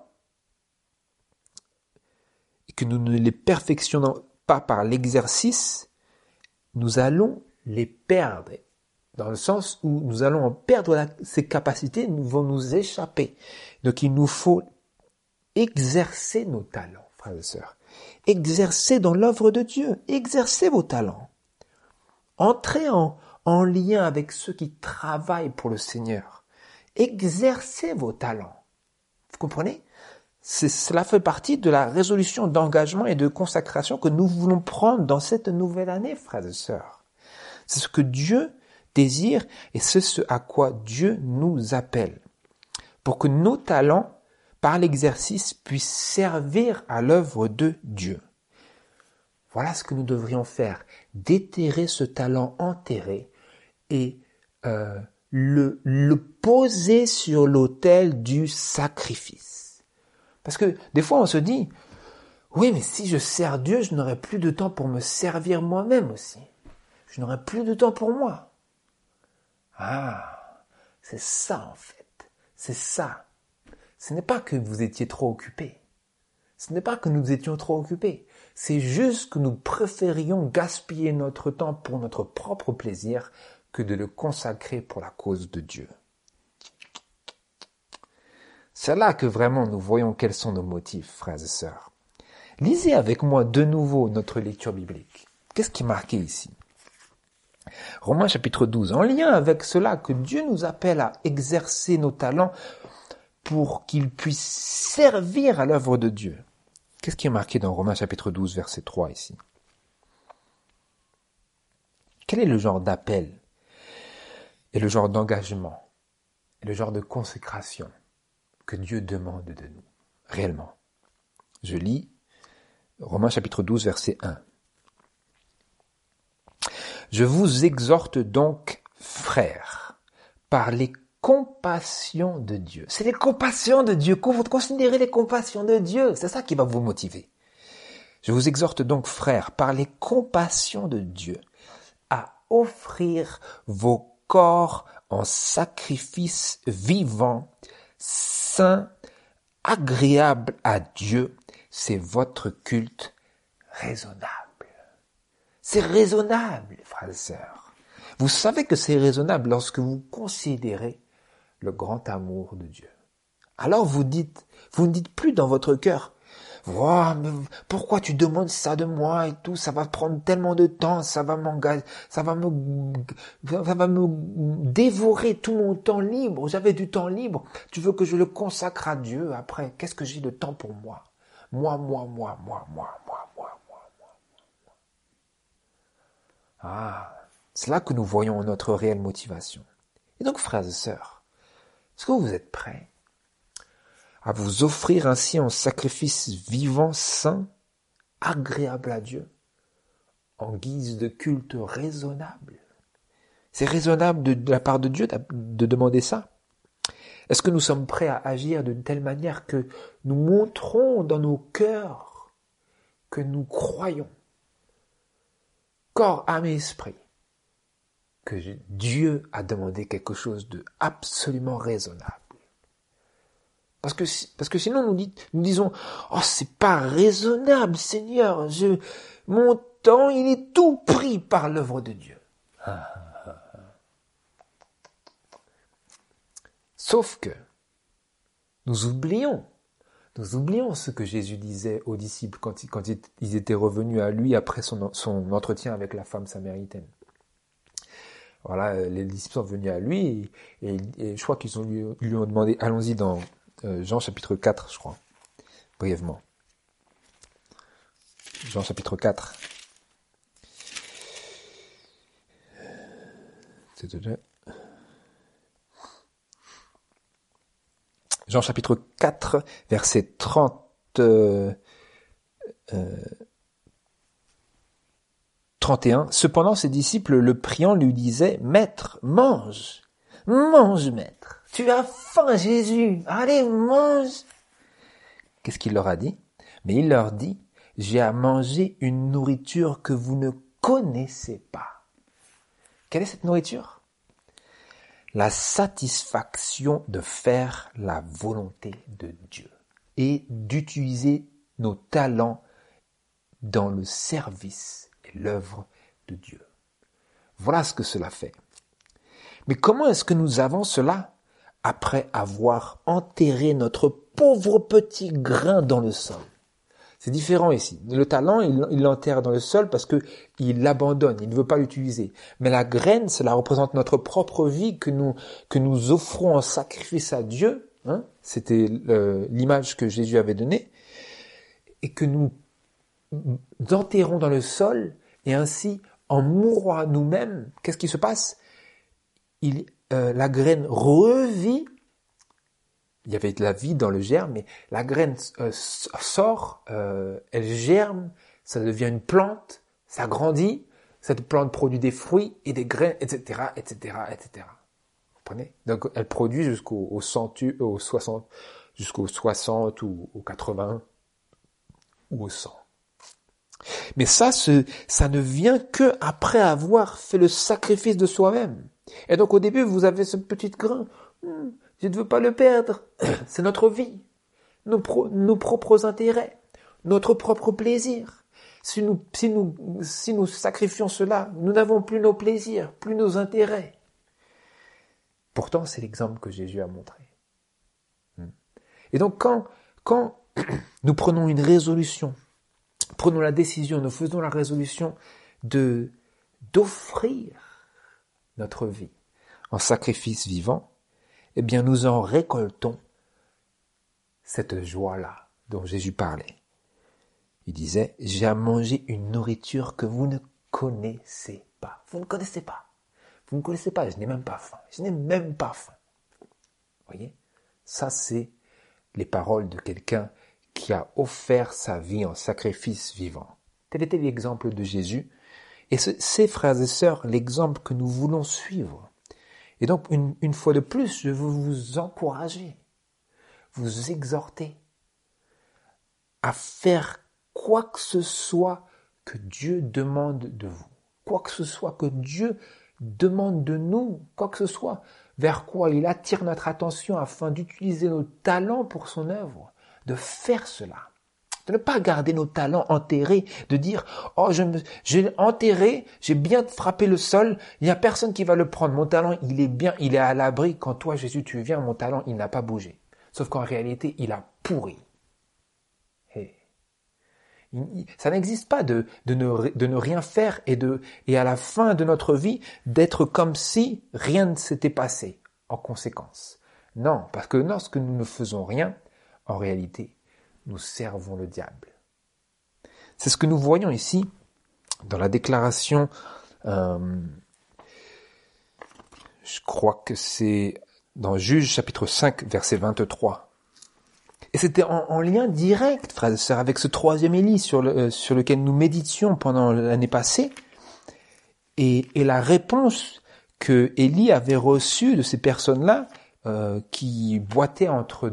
et que nous ne les perfectionnons pas par l'exercice, nous allons les perdre. Dans le sens où nous allons en perdre ces capacités, nous vont nous échapper. Donc il nous faut exercer nos talents, frères et sœurs. Exercer dans l'œuvre de Dieu. Exercez vos talents. Entrez en lien avec ceux qui travaillent pour le Seigneur. Exercez vos talents. Vous comprenez? Cela fait partie de la résolution d'engagement et de consacration que nous voulons prendre dans cette nouvelle année, frères et sœurs. C'est ce que Dieu désir et c'est ce à quoi Dieu nous appelle. Pour que nos talents, par l'exercice, puissent servir à l'œuvre de Dieu. Voilà ce que nous devrions faire. Déterrer ce talent enterré et le poser sur l'autel du sacrifice. Parce que des fois on se dit, oui mais si je sers Dieu, je n'aurai plus de temps pour me servir moi-même aussi. Je n'aurai plus de temps pour moi. Ah, c'est ça en fait. C'est ça. Ce n'est pas que vous étiez trop occupés. Ce n'est pas que nous étions trop occupés. C'est juste que nous préférions gaspiller notre temps pour notre propre plaisir que de le consacrer pour la cause de Dieu. C'est là que vraiment nous voyons quels sont nos motifs, frères et sœurs. Lisez avec moi de nouveau notre lecture biblique. Qu'est-ce qui est marqué ici? Romains chapitre 12. En lien avec cela, que Dieu nous appelle à exercer nos talents pour qu'ils puissent servir à l'œuvre de Dieu. Qu'est-ce qui est marqué dans Romains chapitre 12, verset 3 ici? Quel est le genre d'appel et le genre d'engagement et le genre de consécration que Dieu demande de nous, réellement? Je lis Romains chapitre 12, verset 1. Je vous exhorte donc, frères, par les compassions de Dieu. C'est les compassions de Dieu. Considérez les compassions de Dieu. C'est ça qui va vous motiver. Je vous exhorte donc, frères, par les compassions de Dieu, à offrir vos corps en sacrifice vivant, saint, agréable à Dieu, c'est votre culte raisonnable. C'est raisonnable, frères et sœurs. Vous savez que c'est raisonnable lorsque vous considérez le grand amour de Dieu. Alors vous ne dites plus dans votre cœur, wow, mais pourquoi tu demandes ça de moi et tout, ça va prendre tellement de temps, ça va me dévorer tout mon temps libre, j'avais du temps libre, tu veux que je le consacre à Dieu après, qu'est-ce que j'ai de temps pour moi? Moi. Ah, c'est là que nous voyons notre réelle motivation. Et donc, frères et sœurs, est-ce que vous êtes prêts à vous offrir ainsi en sacrifice vivant, saint, agréable à Dieu, en guise de culte raisonnable? C'est raisonnable de la part de Dieu de demander ça? Est-ce que nous sommes prêts à agir d'une telle manière que nous montrons dans nos cœurs que nous croyons, corps, âme et esprit, que Dieu a demandé quelque chose de absolument raisonnable? Parce que sinon nous disons, oh, c'est pas raisonnable, Seigneur, mon temps, il est tout pris par l'œuvre de Dieu. Sauf que nous oublions ce que Jésus disait aux disciples quand ils étaient revenus à lui après son entretien avec la femme samaritaine. Voilà, les disciples sont venus à lui et je crois qu'ils lui ont demandé, allons-y dans Jean chapitre 4, je crois, brièvement. Jean chapitre 4. Jean chapitre 4, verset 31. Cependant, ses disciples le priant lui disaient, Maître, mange, maître. Tu as faim, Jésus. Allez, mange. Qu'est-ce qu'il leur a dit? Mais il leur dit, j'ai à manger une nourriture que vous ne connaissez pas. Quelle est cette nourriture? La satisfaction de faire la volonté de Dieu et d'utiliser nos talents dans le service et l'œuvre de Dieu. Voilà ce que cela fait. Mais comment est-ce que nous avons cela après avoir enterré notre pauvre petit grain dans le sol? C'est différent ici. Le talent, il l'enterre dans le sol parce que il l'abandonne, il ne veut pas l'utiliser. Mais la graine, cela représente notre propre vie que nous offrons en sacrifice à Dieu. C'était l'image que Jésus avait donnée. Et que nous enterrons dans le sol et ainsi, en mourant à nous-mêmes, qu'est-ce qui se passe? La graine revit. Il y avait de la vie dans le germe, mais la graine sort, elle germe, ça devient une plante, ça grandit, cette plante produit des fruits et des graines, etc., etc., etc. Vous comprenez? Donc, elle produit jusqu'au 60 ou au 80 ou au 100. Mais ça ne vient que après avoir fait le sacrifice de soi-même. Et donc, au début, vous avez ce petit grain. Je ne veux pas le perdre. C'est notre vie, nos propres intérêts, notre propre plaisir. Si nous sacrifions cela, nous n'avons plus nos plaisirs, plus nos intérêts. Pourtant, c'est l'exemple que Jésus a montré. Et donc, quand nous prenons une résolution, prenons la décision, nous faisons la résolution d'offrir notre vie en sacrifice vivant, eh bien nous en récoltons cette joie-là dont Jésus parlait. Il disait, j'ai à manger une nourriture que vous ne connaissez pas. Vous ne connaissez pas. Vous ne connaissez pas, je n'ai même pas faim. Je n'ai même pas faim. Vous voyez? Ça, c'est les paroles de quelqu'un qui a offert sa vie en sacrifice vivant. Tel était l'exemple de Jésus. Et c'est, frères et sœurs, l'exemple que nous voulons suivre. Et donc, une fois de plus, je veux vous encourager, vous exhorter à faire quoi que ce soit que Dieu demande de vous. Quoi que ce soit que Dieu demande de nous, quoi que ce soit, vers quoi il attire notre attention afin d'utiliser nos talents pour son œuvre, de faire cela. De ne pas garder nos talents enterrés, de dire « Oh, j'ai enterré, j'ai bien frappé le sol, il n'y a personne qui va le prendre. Mon talent, il est bien, il est à l'abri. Quand toi, Jésus, tu viens, mon talent, il n'a pas bougé. » Sauf qu'en réalité, il a pourri. Ça n'existe pas de ne rien faire et à la fin de notre vie, d'être comme si rien ne s'était passé en conséquence. Non, parce que lorsque nous ne faisons rien, en réalité, nous servons le diable. C'est ce que nous voyons ici dans la déclaration, je crois que c'est dans Juge chapitre 5, verset 23. Et c'était en lien direct, frères et sœurs, avec ce troisième Élie sur lequel nous méditions pendant l'année passée, et la réponse que Élie avait reçue de ces personnes-là qui boitaient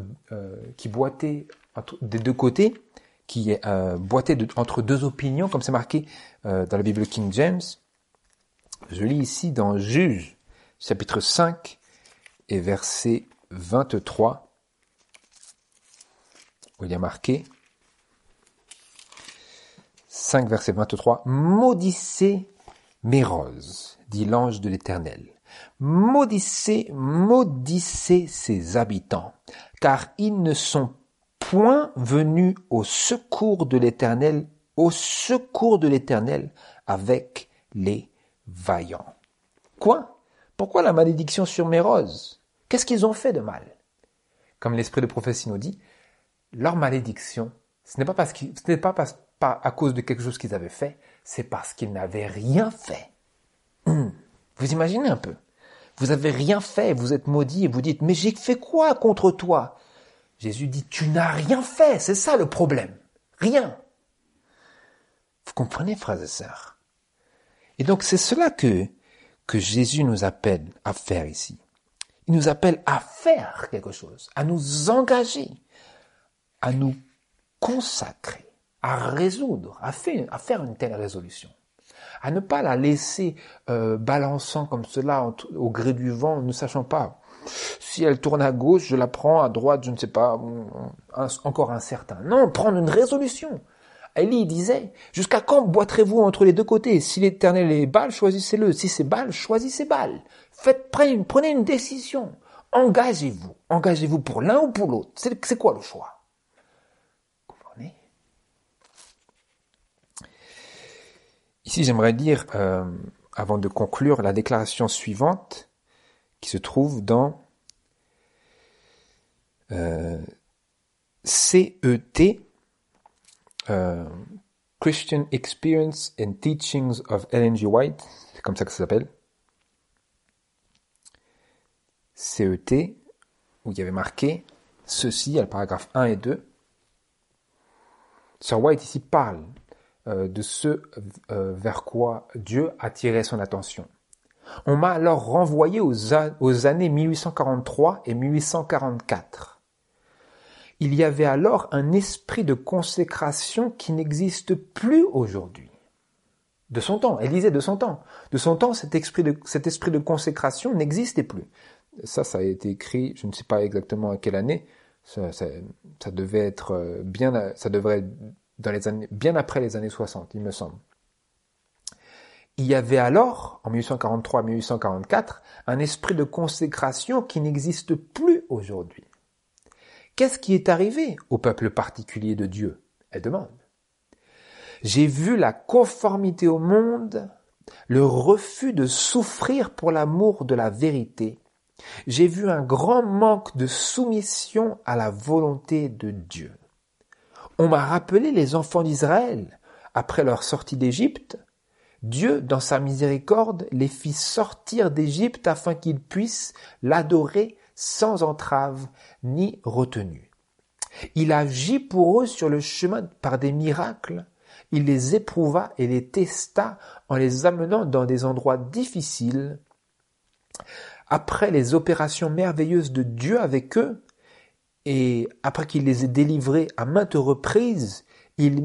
des deux côtés, qui boitaient entre deux opinions, comme c'est marqué dans la Bible King James. Je lis ici dans Juge, chapitre 5 et verset 23, où il y a marqué 5 verset 23, « Maudissez Méroz, dit l'ange de l'Éternel. Maudissez ses habitants, car ils ne sont point venus au secours de l'Éternel avec les vaillants. » Quoi? Pourquoi la malédiction sur Méroz? Qu'est-ce qu'ils ont fait de mal? Comme l'esprit de prophétie nous dit, leur malédiction, ce n'est pas à cause de quelque chose qu'ils avaient fait, c'est parce qu'ils n'avaient rien fait. Vous imaginez un peu? Vous avez rien fait, vous êtes maudit et vous dites, mais j'ai fait quoi contre toi? Jésus dit, tu n'as rien fait, c'est ça le problème. Rien. Vous comprenez, frères et sœurs? Et donc c'est cela que Jésus nous appelle à faire ici. Il nous appelle à faire quelque chose, à nous engager, à nous consacrer, à résoudre, à faire une telle résolution. À ne pas la laisser balançant comme cela au gré du vent, ne sachant pas. Si elle tourne à gauche, je la prends, à droite, je ne sais pas, encore incertain. Non, prendre une résolution. Élie disait, jusqu'à quand boiterez-vous entre les deux côtés? Si l'Éternel est Baal, choisissez-le. Si c'est Baal, choisissez Baal. Prenez une décision. Engagez-vous. Engagez-vous pour l'un ou pour l'autre. C'est quoi le choix? Vous comprenez? Ici, j'aimerais dire, avant de conclure, la déclaration suivante qui se trouve dans CET, Christian Experience and Teachings of Ellen G. White, c'est comme ça que ça s'appelle. CET, où il y avait marqué ceci, à le paragraphe 1 et 2. Sir White ici parle de ce vers quoi Dieu attirait son attention. On m'a alors renvoyé aux années 1843 et 1844. Il y avait alors un esprit de consécration qui n'existe plus aujourd'hui. De son temps, elle disait de son temps. De son temps, cet esprit de consécration n'existait plus. Ça a été écrit, je ne sais pas exactement à quelle année, ça devait être ça devrait être dans les années, bien après les années 60, il me semble. Il y avait alors, en 1843-1844, un esprit de consécration qui n'existe plus aujourd'hui. Qu'est-ce qui est arrivé au peuple particulier de Dieu? Elle demande. J'ai vu la conformité au monde, le refus de souffrir pour l'amour de la vérité. J'ai vu un grand manque de soumission à la volonté de Dieu. On m'a rappelé les enfants d'Israël après leur sortie d'Égypte. Dieu, dans sa miséricorde, les fit sortir d'Égypte afin qu'ils puissent l'adorer sans entrave ni retenue. Il agit pour eux sur le chemin par des miracles. Il les éprouva et les testa en les amenant dans des endroits difficiles. Après les opérations merveilleuses de Dieu avec eux, et après qu'il les ait délivrés à maintes reprises, ils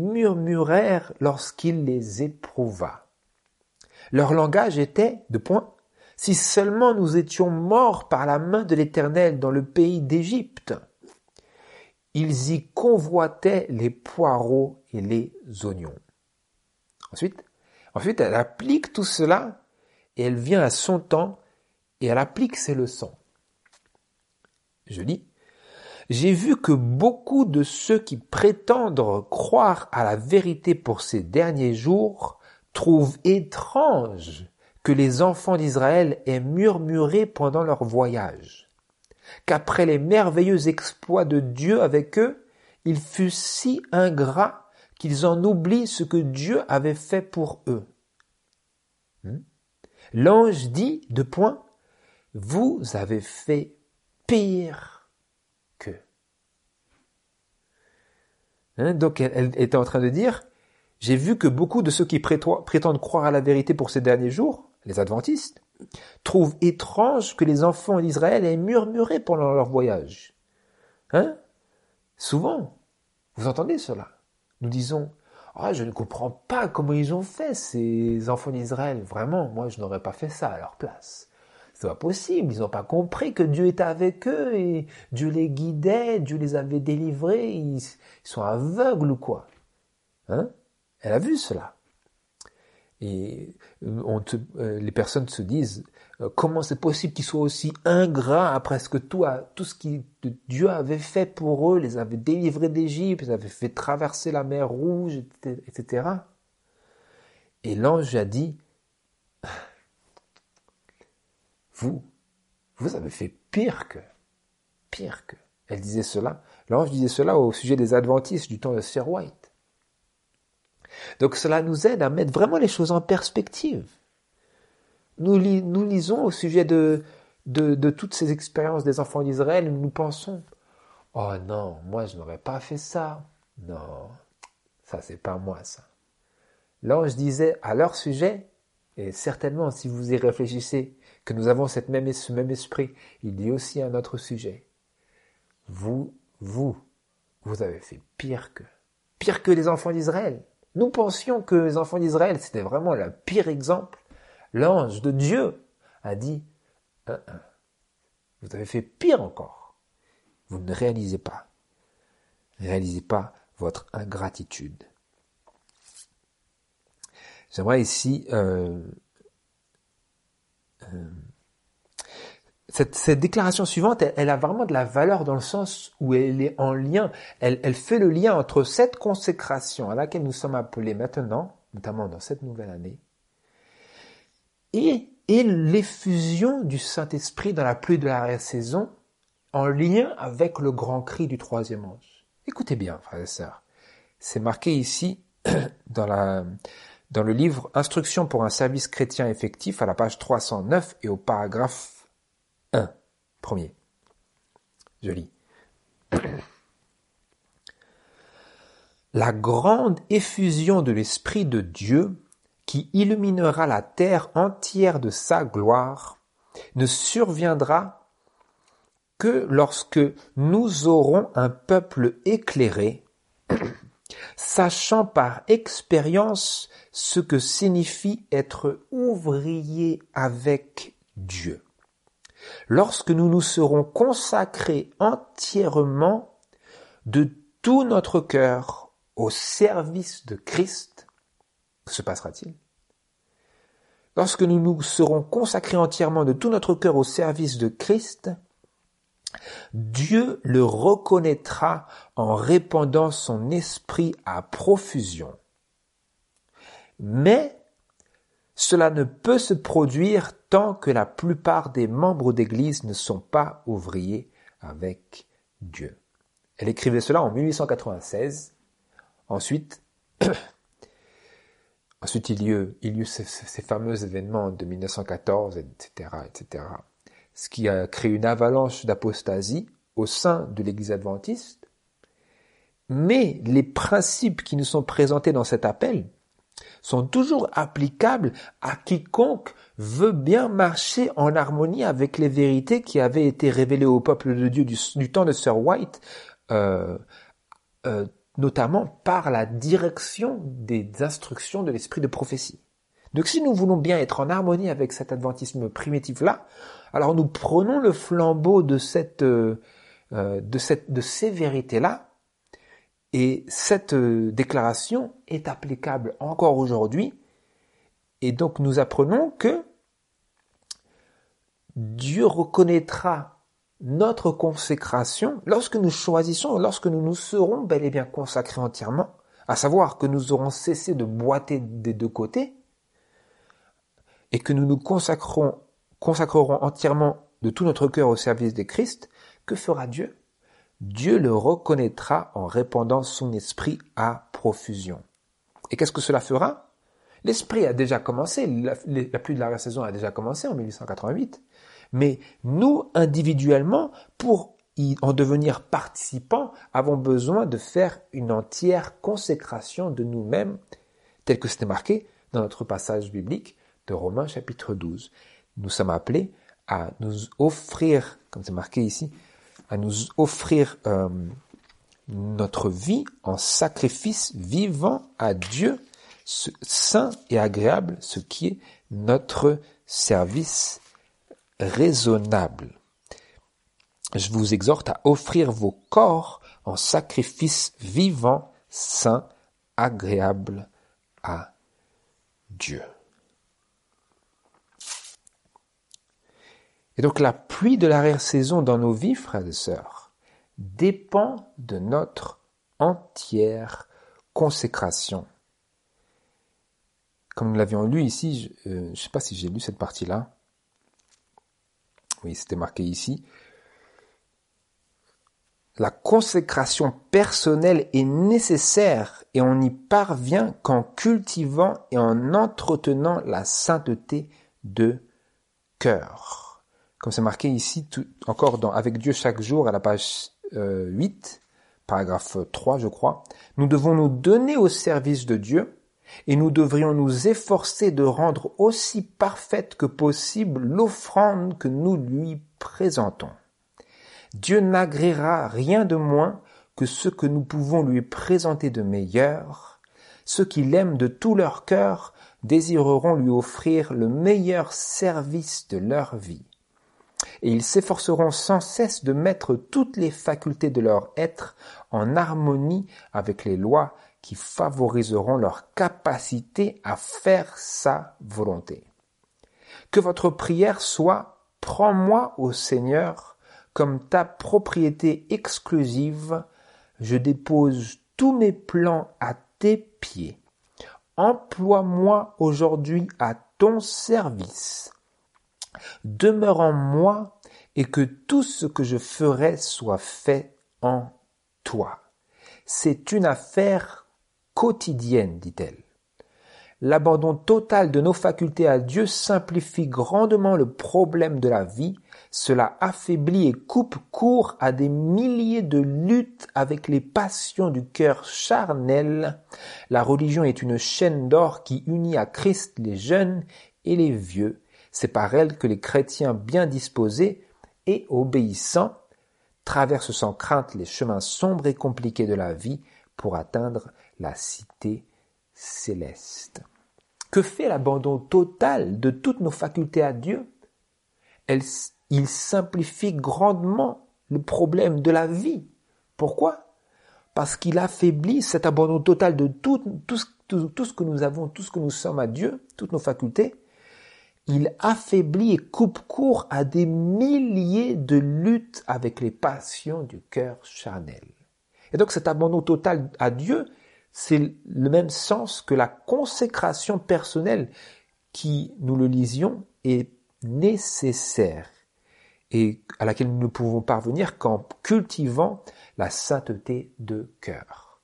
murmurèrent lorsqu'il les éprouva. Leur langage était, Si seulement nous étions morts par la main de l'Éternel dans le pays d'Égypte. Ils y convoitaient les poireaux et les oignons. Ensuite, elle applique tout cela et elle vient à son temps et elle applique ses leçons. Je lis. J'ai vu que beaucoup de ceux qui prétendent croire à la vérité pour ces derniers jours trouvent étrange que les enfants d'Israël aient murmuré pendant leur voyage, qu'après les merveilleux exploits de Dieu avec eux, il fut si ingrat qu'ils en oublient ce que Dieu avait fait pour eux. L'ange dit, vous avez fait pire qu'eux. Donc elle était en train de dire, j'ai vu que beaucoup de ceux qui prétendent croire à la vérité pour ces derniers jours, les adventistes, trouvent étrange que les enfants d'Israël aient murmuré pendant leur voyage. Souvent, vous entendez cela. Nous disons, je ne comprends pas comment ils ont fait ces enfants d'Israël. Vraiment, moi je n'aurais pas fait ça à leur place. C'est pas possible, ils n'ont pas compris que Dieu était avec eux et Dieu les guidait, Dieu les avait délivrés, ils sont aveugles ou quoi. Elle a vu cela. Et les personnes se disent, comment c'est possible qu'ils soient aussi ingrats à presque tout ce que Dieu avait fait pour eux, les avait délivrés d'Égypte, les avait fait traverser la mer Rouge, etc. Et l'ange a dit, vous avez fait pire que. Elle disait cela, l'ange disait cela au sujet des adventistes du temps de Sir White. Donc cela nous aide à mettre vraiment les choses en perspective. Nous lisons au sujet de toutes ces expériences des enfants d'Israël et nous pensons, oh non, moi je n'aurais pas fait ça. Non, ça c'est pas moi ça. L'ange disait à leur sujet, et certainement si vous y réfléchissez, que nous avons ce même esprit, il dit aussi à un autre sujet. Vous avez fait pire que les enfants d'Israël. Nous pensions que les enfants d'Israël, c'était vraiment le pire exemple. L'ange de Dieu a dit, vous avez fait pire encore. Vous ne réalisez pas. Réalisez pas votre ingratitude. J'aimerais ici cette déclaration suivante, elle a vraiment de la valeur dans le sens où elle est en lien, elle fait le lien entre cette consécration à laquelle nous sommes appelés maintenant, notamment dans cette nouvelle année, et l'effusion du Saint-Esprit dans la pluie de la saison, en lien avec le grand cri du troisième ange. Écoutez bien, frères et sœurs, c'est marqué ici dans le livre Instruction pour un service chrétien effectif à la page 309 et au paragraphe 1, premier. Je lis. La grande effusion de l'Esprit de Dieu qui illuminera la terre entière de sa gloire ne surviendra que lorsque nous aurons un peuple éclairé, sachant par expérience ce que signifie être ouvrier avec Dieu. Lorsque nous nous serons consacrés entièrement de tout notre cœur au service de Christ, que se passera-t-il? Lorsque nous nous serons consacrés entièrement de tout notre cœur au service de Christ, Dieu le reconnaîtra en répandant son esprit à profusion. Mais cela ne peut se produire tant que la plupart des membres d'Église ne sont pas ouvriers avec Dieu. Elle écrivait cela en 1896. Ensuite, il y eut ces fameux événements de 1914, etc., ce qui a créé une avalanche d'apostasie au sein de l'Église adventiste. Mais les principes qui nous sont présentés dans cet appel sont toujours applicables à quiconque veut bien marcher en harmonie avec les vérités qui avaient été révélées au peuple de Dieu du temps de Sir White, notamment par la direction des instructions de l'esprit de prophétie. Donc si nous voulons bien être en harmonie avec cet adventisme primitif-là, alors nous prenons le flambeau de ces vérités-là, et cette déclaration est applicable encore aujourd'hui, et donc nous apprenons que Dieu reconnaîtra notre consécration lorsque nous choisissons, lorsque nous nous serons bel et bien consacrés entièrement, à savoir que nous aurons cessé de boiter des deux côtés, et que nous nous consacrerons entièrement de tout notre cœur au service de Christ. Que fera Dieu? Dieu le reconnaîtra en répandant son esprit à profusion. Et qu'est-ce que cela fera? L'esprit a déjà commencé, la pluie de la saison a déjà commencé en 1888, mais nous, individuellement, pour en devenir participants, avons besoin de faire une entière consécration de nous-mêmes, tel que c'était marqué dans notre passage biblique de Romains chapitre 12. Nous sommes appelés à nous offrir, comme c'est marqué ici, à nous offrir notre vie en sacrifice vivant à Dieu, saint et agréable, ce qui est notre service raisonnable. Je vous exhorte à offrir vos corps en sacrifice vivant, saint, agréable à Dieu. Et donc la pluie de l'arrière-saison dans nos vies, frères et sœurs, dépend de notre entière consécration. Comme nous l'avions lu ici, je ne sais pas si j'ai lu cette partie-là. Oui, c'était marqué ici. La consécration personnelle est nécessaire et on y parvient qu'en cultivant et en entretenant la sainteté de cœur. Comme c'est marqué ici, encore Avec Dieu chaque jour, à la page 8, paragraphe 3, je crois, nous devons nous donner au service de Dieu et nous devrions nous efforcer de rendre aussi parfaite que possible l'offrande que nous lui présentons. Dieu n'agréera rien de moins que ce que nous pouvons lui présenter de meilleur. Ceux qui l'aiment de tout leur cœur désireront lui offrir le meilleur service de leur vie. Et ils s'efforceront sans cesse de mettre toutes les facultés de leur être en harmonie avec les lois qui favoriseront leur capacité à faire sa volonté. Que votre prière soit « Prends-moi au Seigneur comme ta propriété exclusive, je dépose tous mes plans à tes pieds. Emploie-moi aujourd'hui à ton service. Demeure en moi et que tout ce que je ferai soit fait en toi. » C'est une affaire quotidienne, dit-elle. L'abandon total de nos facultés à Dieu simplifie grandement le problème de la vie. Cela affaiblit et coupe court à des milliers de luttes avec les passions du cœur charnel. La religion est une chaîne d'or qui unit à Christ les jeunes et les vieux. C'est par elle que les chrétiens bien disposés et obéissants traversent sans crainte les chemins sombres et compliqués de la vie pour atteindre la cité céleste. Que fait l'abandon total de toutes nos facultés à Dieu? Il simplifie grandement le problème de la vie. Pourquoi? Parce qu'il affaiblit cet abandon total de tout ce que nous avons, tout ce que nous sommes à Dieu, toutes nos facultés. Il affaiblit et coupe court à des milliers de luttes avec les passions du cœur charnel. Et donc cet abandon total à Dieu, c'est le même sens que la consécration personnelle qui, nous le lisions, est nécessaire et à laquelle nous ne pouvons parvenir qu'en cultivant la sainteté de cœur.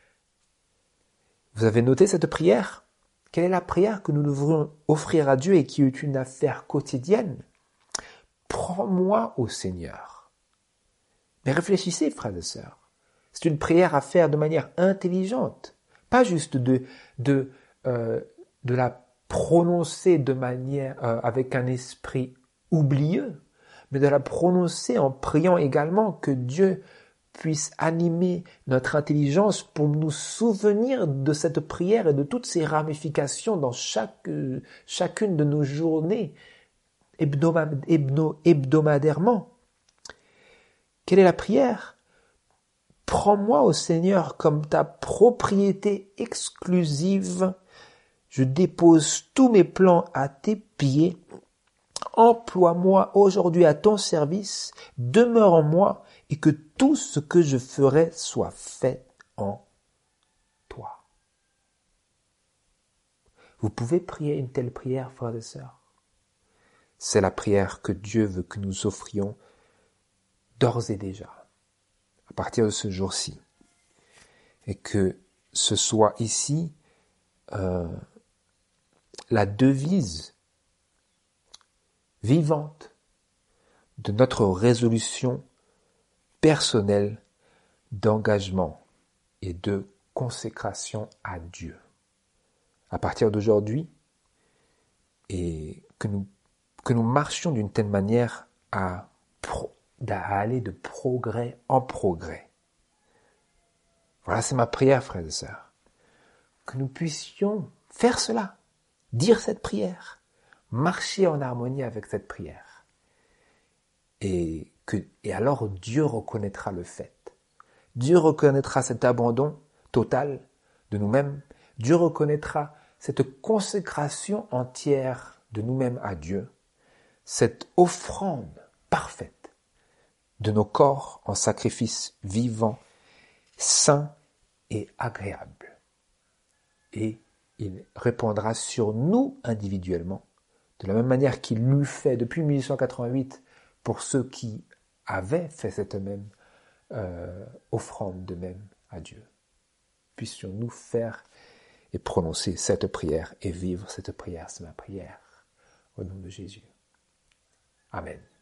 Vous avez noté cette prière? Quelle est la prière que nous devrions offrir à Dieu et qui est une affaire quotidienne? Prends-moi au Seigneur. Mais réfléchissez, frères et sœurs. C'est une prière à faire de manière intelligente, pas juste de la prononcer de manière avec un esprit oublieux, mais de la prononcer en priant également que Dieu puisse animer notre intelligence pour nous souvenir de cette prière et de toutes ses ramifications dans chacune de nos journées hebdomadairement. Quelle est la prière? Prends-moi, ô Seigneur, comme ta propriété exclusive. Je dépose tous mes plans à tes pieds. Emploie-moi aujourd'hui à ton service. Demeure en moi et que tout ce que je ferai soit fait en toi. Vous pouvez prier une telle prière, frères et sœurs. C'est la prière que Dieu veut que nous offrions d'ores et déjà, à partir de ce jour-ci. Et que ce soit ici la devise vivante de notre résolution personnelle d'engagement et de consécration à Dieu. À partir d'aujourd'hui, et que nous marchions d'une telle manière à aller de progrès en progrès. Voilà, c'est ma prière, frères et sœurs. Que nous puissions faire cela, dire cette prière, marcher en harmonie avec cette prière. Et alors Dieu reconnaîtra le fait. Dieu reconnaîtra cet abandon total de nous-mêmes. Dieu reconnaîtra cette consécration entière de nous-mêmes à Dieu. Cette offrande parfaite de nos corps en sacrifice vivant, saint et agréable. Et il répondra sur nous individuellement, de la même manière qu'il l'eût fait depuis 1888 pour ceux qui avaient fait cette même offrande de même à Dieu. Puissions-nous faire et prononcer cette prière et vivre cette prière. C'est ma prière au nom de Jésus. Amen.